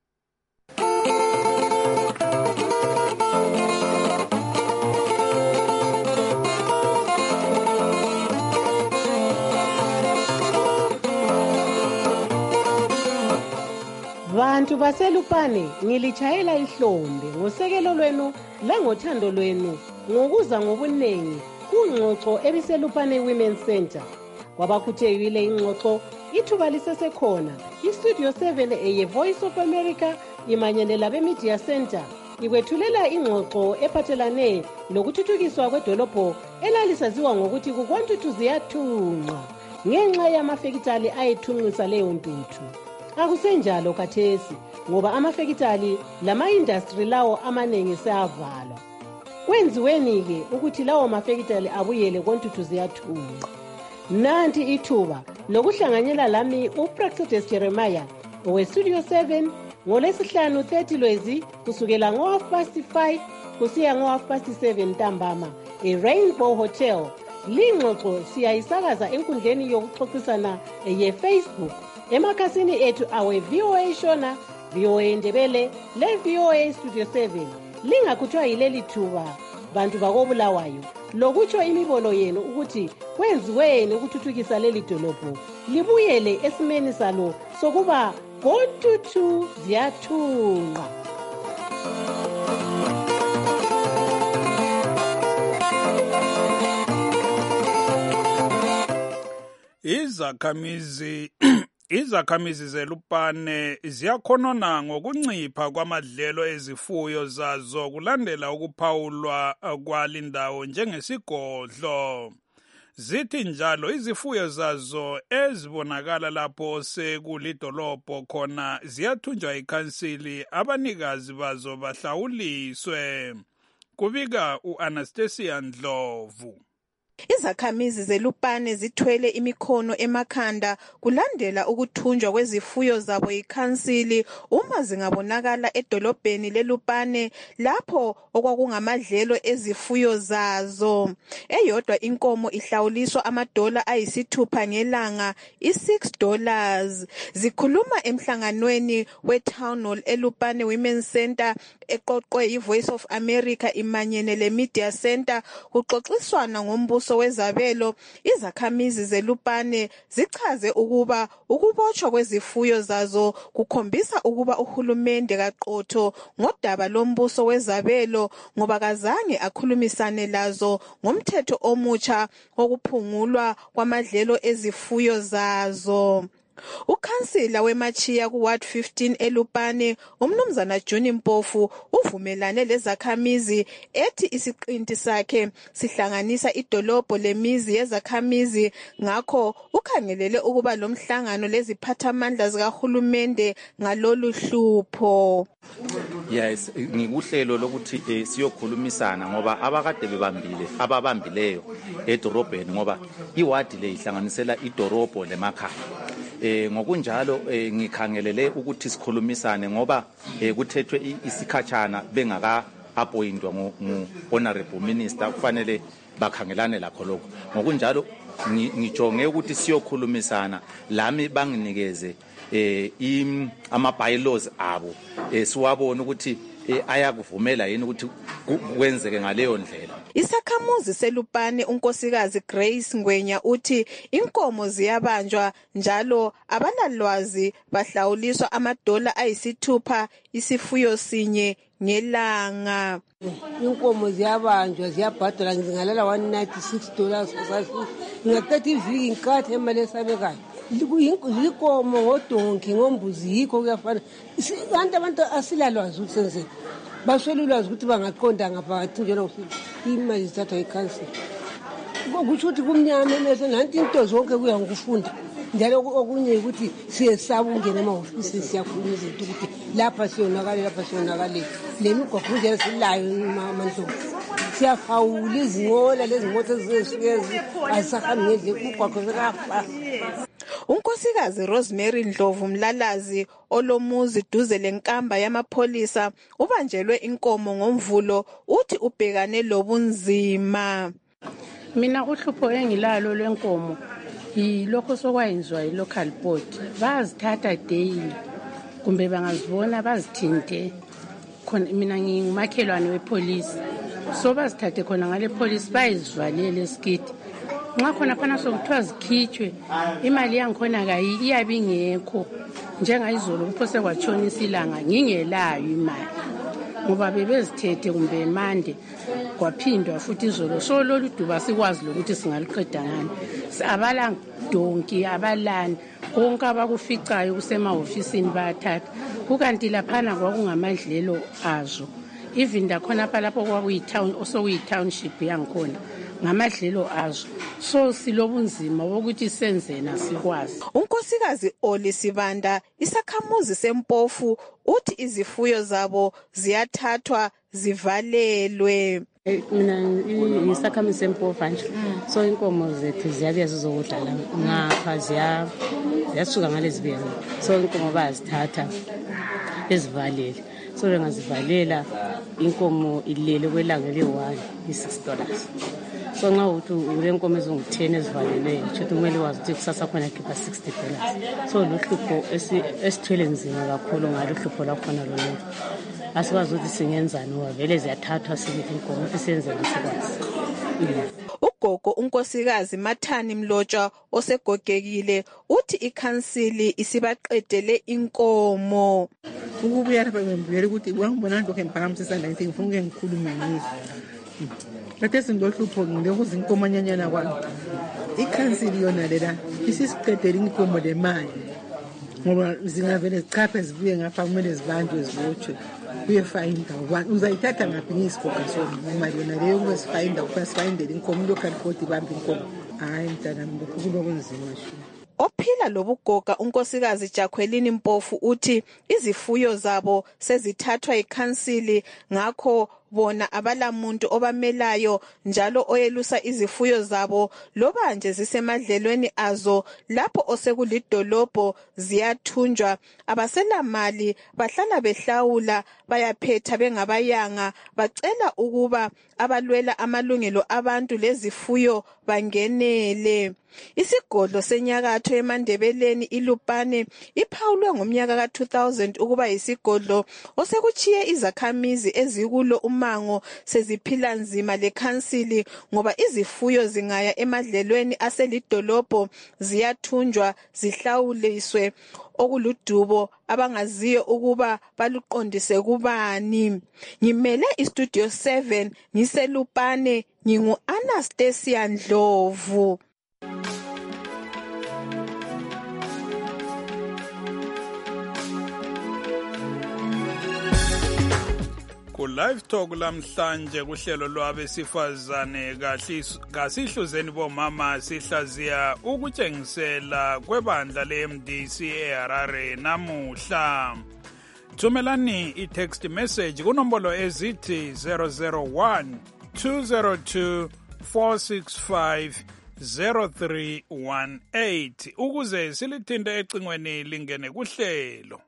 Bantu baseLupane, ngilitshayela ihlombe ngosekelo lwenu langothando lwenu ngokuza ngobunengi kungxoxo ebiseLupane Women's Center. Kwabakhuthekile ingxoxo ithuba lisesekhona. iStudio 7 ye-Voice of America imanyene labe-Media Center ikwethulela ingxoxo ephathelane lokuthuthukiswa kwedolobho elalisaziwa ngokuthi kuKwaNtuthu ziyathunqa ngenxa yamafekitali ayethunqisa leyo ntuthu. Akusenjalo kathesi ngoba amafekitali lama-industry lawo amanengi seyavalwa. Kwenziweni-ke ukuthi lawo mafekitali abuyele KwaNtuthu ziyathunqa. Nanti ithuba lokuhlanganyela lami uPraxedes Jeremiah oweStudio 7 ngoLwesihlanu 30 Lwezi kusukela ngo-5:30 kusiya ngo-7:30 ntambama eRainbow Hotel. Lingxoxo siyayisakaza enkundleni yokuxoxisana ye-Facebook emakhasini ethu awe VOA Shona, VOA Ndebele le VOA Studio 7 lingakhuthwa yileli thuba bantu bakobulawayo lokutsho imibono yenu ukuthi kwenziweni ukuthuthukisa leli dolobho libuyele esimeni salo sokuba go-to ziyathunqa. Izakhamizi zeLupane ziyakhonona ngokuncipha kwamadlelo ezifuyo zazo kulandela ukuphawulwa kwalindawo njengesigodlo. Zithi njalo izifuyo zazo ezibonakala lapho sekulidolobho khona ziyathunjwa ikhansili, abanikazi bazo bahlawuliswe. Kubika u-Anastasia Ndlovu. Izakhamizi zeLupane zithwele imikhono emakhanda kulandela ukuthunjwa kwezifuyo zabo yikhansili uma zingabonakala edolobheni leLupane lapho okwakungamadlelo ezifuyo zazo. Eyodwa inkomo ihlawuliswa $6 ngelanga, $6. Zikhuluma emhlanganweni we-Town Hall eLupane Women's Center eqoqwe yiVoice of America imanyene leMedia Center kuxoxiswana ngombuso wezabelo. Izakhamizi zeLupane zichaze ukuba ukubotshwa kwezifuyo zazo kukhombisa ukuba uhulumende kaqotho ngodaba lombuso wezabelo ngoba kazange akhulumisane lazo ngomthetho omutsha wokuphungulwa kwamadlelo ezifuyo zazo. Ukhansila weMachiya kuWard 15 eLupane umnumzana Juni Mpofu uvumelane lezakhamizi ethi isiqinti sakhe sihlanganisa idolobho lemizi yezakhamizi, ngakho ukhangelele ukuba lomhlangano leziphathamandla zikahulumende ngalolu hlupho. Yes, ngikuhlelo lokuthi siyokhulumisana ngoba abakade ababambileyo edorobheni ngoba iwadi le ihlanganisela idorobho lemakhaya. Ngokunjalo ngikhangelele ukuthi sikhulumisane ngoba kuthethwe isikhatshana bengaka appointwa ngu-honorable minister, kufanele bakhangelane lakho lokho. Ngokunjalo ngijonge ukuthi siyokhulumisana lami banginikeze ama-bylaws abo siwabone ukuthi ayakuvumela yini ukuthi kwenzeke ngaleyo ndlela. Isakhamuzi seLupane unkosikazi Grace Ngwenya uthi inkomo ziyabanjwa njalo abalalwazi bahlawuliswa $6 isifuyo sinye ngelanga. Inkomo ziyabanjwa ziyabhadala ngingalela $196 ngingathatha iviki ngikathe imali esabekayo. Inkomo ngodonki ngombuzi yikho kuyafana. Abantu asilalwazi ukuthi senzeni. Baswele ulwazi ukuthi bangaqonda ngaphakathi njalo imali zithathwa ikhansili. Kusho ukuthi kumnyama emeso nanti into zonke kuya ngokufunda. Njalo okunye ukuthi siyesaba ungena emahofisi siyakhuluma izinto ukuthi lapha siyonakale. Le migwaqo nje silayo manje. Siyafawula izinqola lezimoto ezizifike azisahambi ngendlela umgwaqo sekafa. Unkosikazi Rosemary Ndlovu Mlalazi olomuzi duze lenkamba yamapholisa ubanjelwe inkomo ngomvulo uthi ubhekane lobunzima. Mina uhlupho engilalo lwenkomo yilokho sokwayenziwa yi-local board. Bazithatha daily kumbe bangazibona bazithinte. Khona mina ngingumakhelwane wepolisi. So bazithathe khona ngale police bayizivalele esikiti. Nxa khona phana sokuthiwa zikhitshwe imali yangikhona iyabe ingekho njengayizolo kuphose kwatshonisa ilanga ngingelayo imali ngoba bebezithethe kumbe mande kwaphindwa futhi izolo. So lolu duba sikwazi lokuthi singaliqeda ngani. Abala donki abalani konke abakuficayo kusemahofisini bayathatha. Kukanti laphana kwakungamadlelo azo. Even dakhona pha lapho kwakuyitown osokuyi-township yangikhona ngamadlelo azo. So silobunzima wokuthi senzena sikwazi. Unkosikazi Oli Sibanda isakhamuzi sempofu uthi izifuyo zabo ziyathathwa zivalelwe. Mina ngisakhamuzi sempofu nje. So inkomo zethu ziyabuya zizokudlala ngapha ziyasuka ngalezibili. So inkomo bazithatha ezivalele. So bengazivalela inkomo ilele kwelanga le-1 $6. so nxa uthi ulenkomo ezongu-10 ezivalelweyo kusho ukuthi kumele wazi ukuthi kusasa khona khipha $60 so luhlupho esithwele nzima kakhulu ngalo uhlupho lakhona lolo asikwazi ukuthi singenzani ngoba vele ziyathathwa sibili inkomo ukuthi siyenzele sikwazi. Ugogo unkosikazi Mathani Mlotshwa osegogekile uthi ikhansili isibaqedele inkomo. Ukubuya lapha ngibuyela ukuthi wangibona lokho emphakamisisa la into ngifuna ukuthi ngikhulume ngizo. Bathe sindohlupho ngilekuza inkomo nyanyana kwami. Ikhansili yona lela isisiqedele inkomo lemali. Ngoba zingavele zichaphe zibuye ngapha kumele zibanjwe zibotshwe. Kuyefayinda uzayithatha ngaphi ngisigoga sona imali yona leyo kube sifayinda kuba sifayindele inkomo local court ibambe inkomo. Hayi mntanami lokhu kulokunzima sho. Ophila lobugoga unkosikazi Jakhwelini Mpofu uthi izifuyo zabo sezithathwa ikhansili ngakho bona abalamuntu obamelayo njalo oyelusa izifuyo zabo loba nje zisemadlelweni azo lapho osekulidolobho ziyathunjwa abaselamali bahlala behlawula bayaphetha bengabayanga bacela ukuba abalwela amalungelo abantu lezifuyo bangenele. Isigodlo senyakatho eMandebeleni iLupane iphawulwe ngomnyaka ka-2000 ukuba yisigodlo osekuchiye izakhamizi ezikulo umango seziphila nzima lekhansili ngoba izifuyo zingaya emadlelweni aselidolobho ziyathunjwa zihlawuliswe okuludubo abangaziyo ukuba baluqondise kubani. Ngimele iStudio 7 ngiseLupane ngingu-Anastasia Ndlovu. Live Talk lamhlanje kuhlelo lwabesifazane kasihluzeni bomama sihlaziya ukutshengisela kwebandla leMDC eHarare namuhla. Thumelani i-text message kunombolo ezithi 001 202 465 0318 ukuze silithinte ecingweni lingene kuhlelo.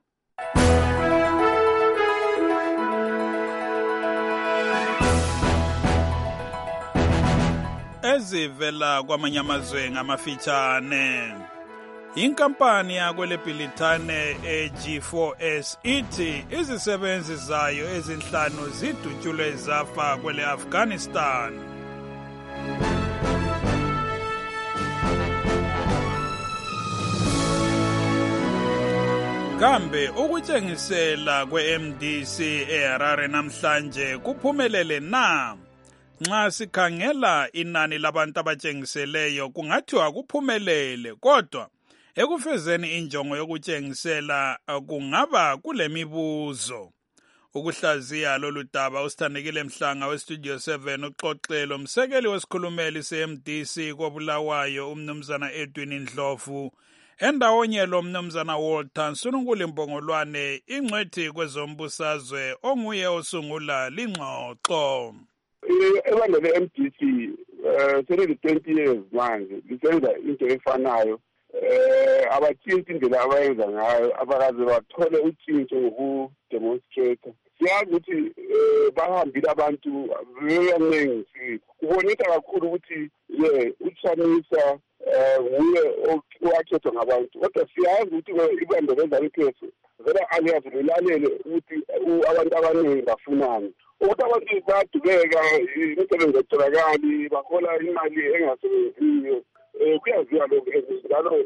Ezivela kwamanye amazwe ngamafitshane. Inkampani yakweleBilitane eG4S ithi izisebenzi zayo ezinhlanu zidutyulwe zafa kwele Afghanistan. Kambe ukutshengisela kweMDC eHarare namhlanje kuphumelele na? Nxa sikhangela inani labantu abatshengiseleyo kungathiwa kuphumelele kodwa ekufezeni injongo yokutshengisela kungaba kule mibuzo. Ukuhlaziya lolu daba usithandekile Mhlanga weStudio 7 uxoxelo umsekeli wesikhulumeli seMDC koBulawayo umnumzana Edwin Ndlovu endawonye lo mnumzana Walter Nsununkulu Mbongolwane ingcwethi kwezombusazwe onguye osungula lingxoxo. Ebandla le-MDC seleli 20 years manje lisenza into efanayo abathinta indlela abayenza ngayo abakaze bathole utshintsho ngokudemonstrate. Siyazi ukuthi bahambile abantu bebaningi kubonisa kakhulu ukuthi uChamisa nguye owakhethwa ngabantu kodwa siyazi ukuthi ibandla leZANU-PF vele aliyazi lilalele ukuthi abantu abaningi bafunani. Ukuthi abantu badubeka imisebenzi etholakali bahola imali engasebenziyo kuyaziwa lokho njalo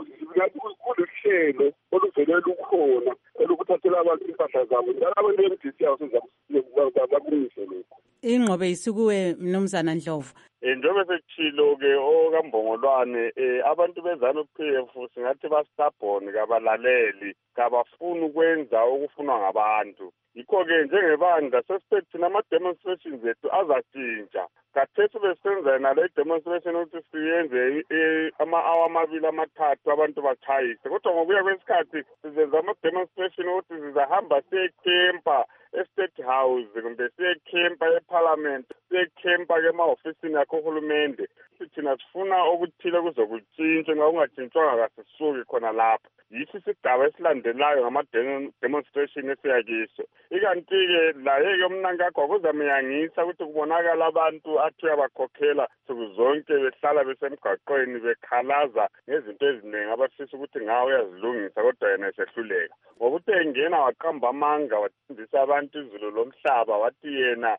kuluhlelo oluvele lukhona olukuthathela abantu impahla zabo njalo abantu beMDC bakumise lokho. Ingqobe isikuwe mnumzana Ndlovu. Njengoba sekuthilo-ke okambongolwane abantu beZANU-PF singathi bastubborn kabalaleli kabafuni ukwenza okufunwa ngabantu. Yikho-ke njengebandla sesithi thina ama-demonstrations ethu azatshintsha. Khathesi besenza nale demonstration ukuthi siyenze ama-hour amabili amathathu abantu bachayise. Kodwa ngokuya kwesikhathi sizenza ama-demonstration ukuthi sizahamba siyekhempa e-State House kumbe siyekhempa eParliament siyekhempa-ke ema-ofisini yakho uhulumende. Thina sifuna okuthile kuzokutshintsha nxa kungatshintshwanga kasisuki khona lapha. yiso isigaba esilandelayo ngama-demonstration esiyakiso. Ikanti-ke laye-ke umnankagwa kuzamyangisa ukuthi kubonakala abantu athi uyabakhokhela nsuku zonke behlala besemgwaqweni bekhalaza ngezinto eziningi abafisa ukuthi ngawe uyazilungisa kodwa yena esehluleka. Ngokuthi engena waqamba amanga wathindisa abantu izulu lomhlaba wathi yena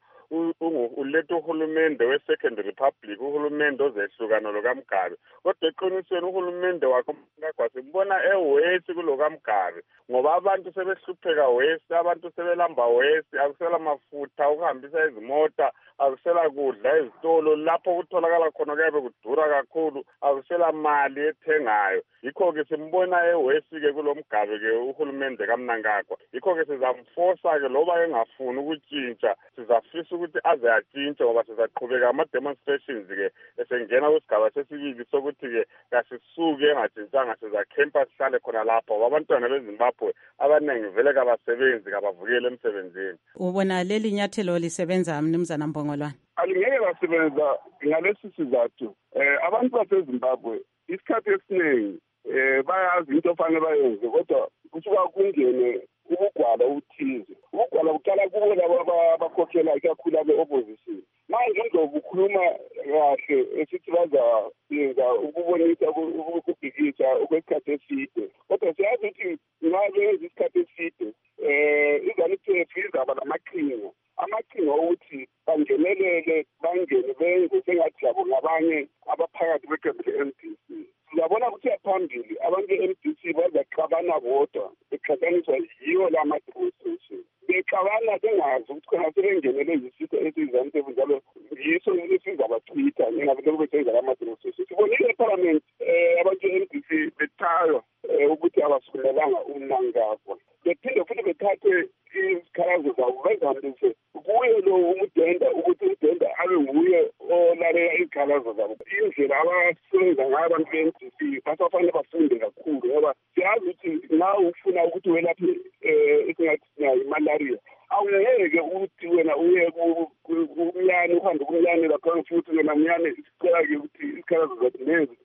uletha uhulumende we-Second Republic, uhulumende ozehlukana lokaMgabe. Kodwa eqinisweni uhulumende wakhe simbona ewesi kulokaMgabe ngoba abantu sebehlupheka wesi, abantu sebelamba wesi, akusela mafutha ukuhambisa izimota, akusela kudla ezitolo, lapho kutholakala khona kuyabe kudura kakhulu, akusela mali ethengayo. Yikho-ke simbona ewesi-ke kuloMgabe-ke uhulumende kaMnangagwa. Yikho-ke sizamfosa-ke loba engafuni ukutshintsha, sizafisa ukuthi aze atshintshe ngoba sizaqhubeka ama-demonstrations-ke esengena kwisigaba sesibili sokuthi-ke kasisuke engatshintshanga sizakhempa sihlale khona lapho ngoba abantwana beZimbabwe abaningi vele kabasebenzi kabavukeli emsebenzini. Ubona leli nyathelo lisebenza Mnumzana Mbongolwane? Alingeke lasebenza ngalesi sizathu. Abantu baseZimbabwe isikhathi esiningi bayazi into ofanele bayenze kodwa kusuka kungene ukugwala uthize. Ukugwala kuqala kubo labo abakhokhela ikakhulu abe-opposition. Manje uNdlovu ukhuluma kahle esithi bazayenza ukubonisa ukubhikisha okwesikhathi eside. Kodwa siyazi ukuthi ngabe isikhathi eside izaniphefu izaba namaqhinga. Amaqhinga ukuthi bangenelele, bangene benze sengathi yabo ngabanye abaphakathi beqembu le-MDC. Siyabona ukuthi phambili abantu be-MDC bazaxabana bodwa beqhathaniswa yiyo la ma-demonstration. Bexabana bengazi ukuthi khona sebengenele izisitho esizantefu njalo yiso esizabachitha njengabe besenza lama-demonstration. Sibonile eParliament abantu be-MDC bethaywa ukuthi abasukumelanga uMnangagwa. Bephinde futhi bethathe izikhalazo zabo bezihambise kuye lo uMudenda ukuthi uMudenda abe nguye olalela izikhalazo zabo. Indlela abasebenza ngayo abantu be-MDC basafanele bafunde kakhulu ngoba siyazi ukuthi nawe ufuna ukuthi welaphe esingathi imalaria. Awungeke ukuthi wena uye kumyane uhambe kumyane lapho futhi wena myane isicela-ke ukuthi izikhalazo zathi lezi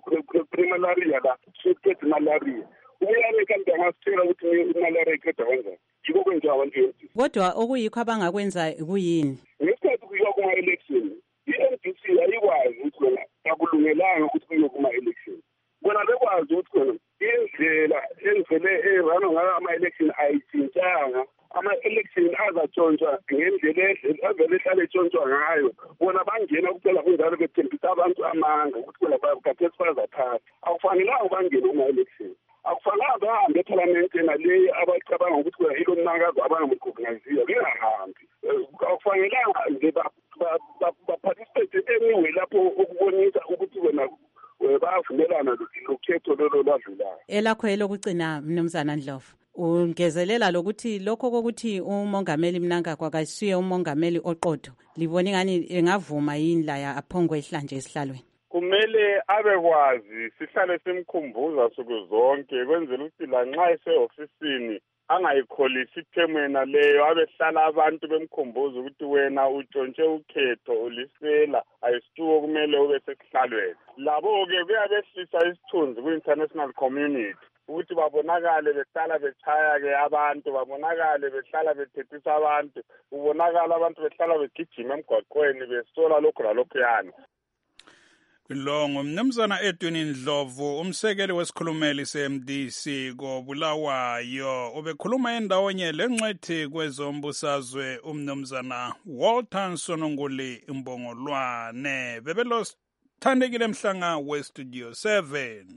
malaria la suqeda malaria. Uyane kanti angasitshela ukuthi imalaria iqeda kanjani. Yiko kwenziwa abantu be-MDC. Kodwa okuyikho abangakwenza kuyini? Ngesikhathi kuyiwa kuma-election i-MDC ayikwazi ukuthi wena akulungelanga ukuthi kuyiwe kuma-election. Bona bekwazi ukuthi khona indlela endlele erana ngayo ama-election ayitshintshanga. Ama-election azatshontshwa ngendlela avele ehlale etshontshwa ngayo. Bona bangena kuphela kunjalo bethembisa abantu amanga ukuthi bona bakhathesi bazathatha. Akufanelanga bangene kuma-election. Akufanelanga bahambe eParliament nale abacabanga ukuthi wena ilo Mnangagwa abangamqoqangaziyo lingahambi. Akufanelanga nje baparticipate anyway lapho ukubonisa ukuthi wena bayavumelana lokhetho lolo lwadlulayo. Elakho elokugcina Mnumzana Ndlovu, ungezelela lokuthi lokho kokuthi umongameli Mnangagwa akasiye umongameli oqotho libona ngani engavuma yini la aphongwe ihlanje esihlalweni? Kumele abekwazi sihlale simkhumbuza suku zonke kwenzela ukuthi la nxa ese-ofisini angayikholisi ithemena leyo abehlala abantu bemkhumbuza ukuthi wena utshontshe ukhetho ulisela ayisituko kumele ube sekuhlalweni. Labo-ke kuyabehlisa isithunzi ku-international community ukuthi babonakale behlala bechaya-ke abantu, babonakale behlala bethethisa abantu, kubonakala abantu behlala begijima emgwaqweni besola lokhu nalokhuyana. Lo ngumnumzana Edwin Ndlovu, umsekeli wesikhulumeli se-MDC koBulawayo, ubekhuluma endawonye lengcwethi kwezombusazwe umnumzana Walter Nsononguli Mbongolwane. Bebelo thandekile mhlanga we-Studio 7.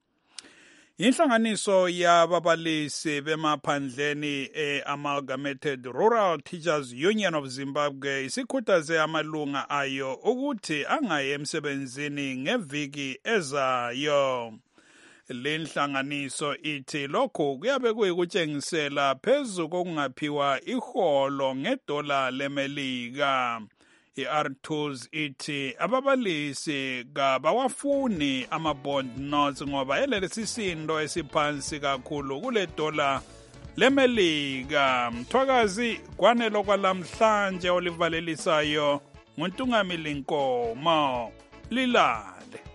Inhlanganiso yababalisi bemaphandleni Amalgamated Rural Teachers Union of Zimbabwe isikhuthaze amalunga ayo ukuthi angaye emsebenzini ngeviki ezayo. Le nhlanganiso ithi lokho kuyabe kuyikutshengisela phezu kokungaphiwa iholo ngedola leMelika. I-R2s ithi ababalisi kabawafuni ama-bond notes ngoba elesisindo esiphansi kakhulu kule dola leMelika. Mthwakazi kwanelo kwalamhlanje olivalelisayo nguNtungamili Nkomo. Lilale.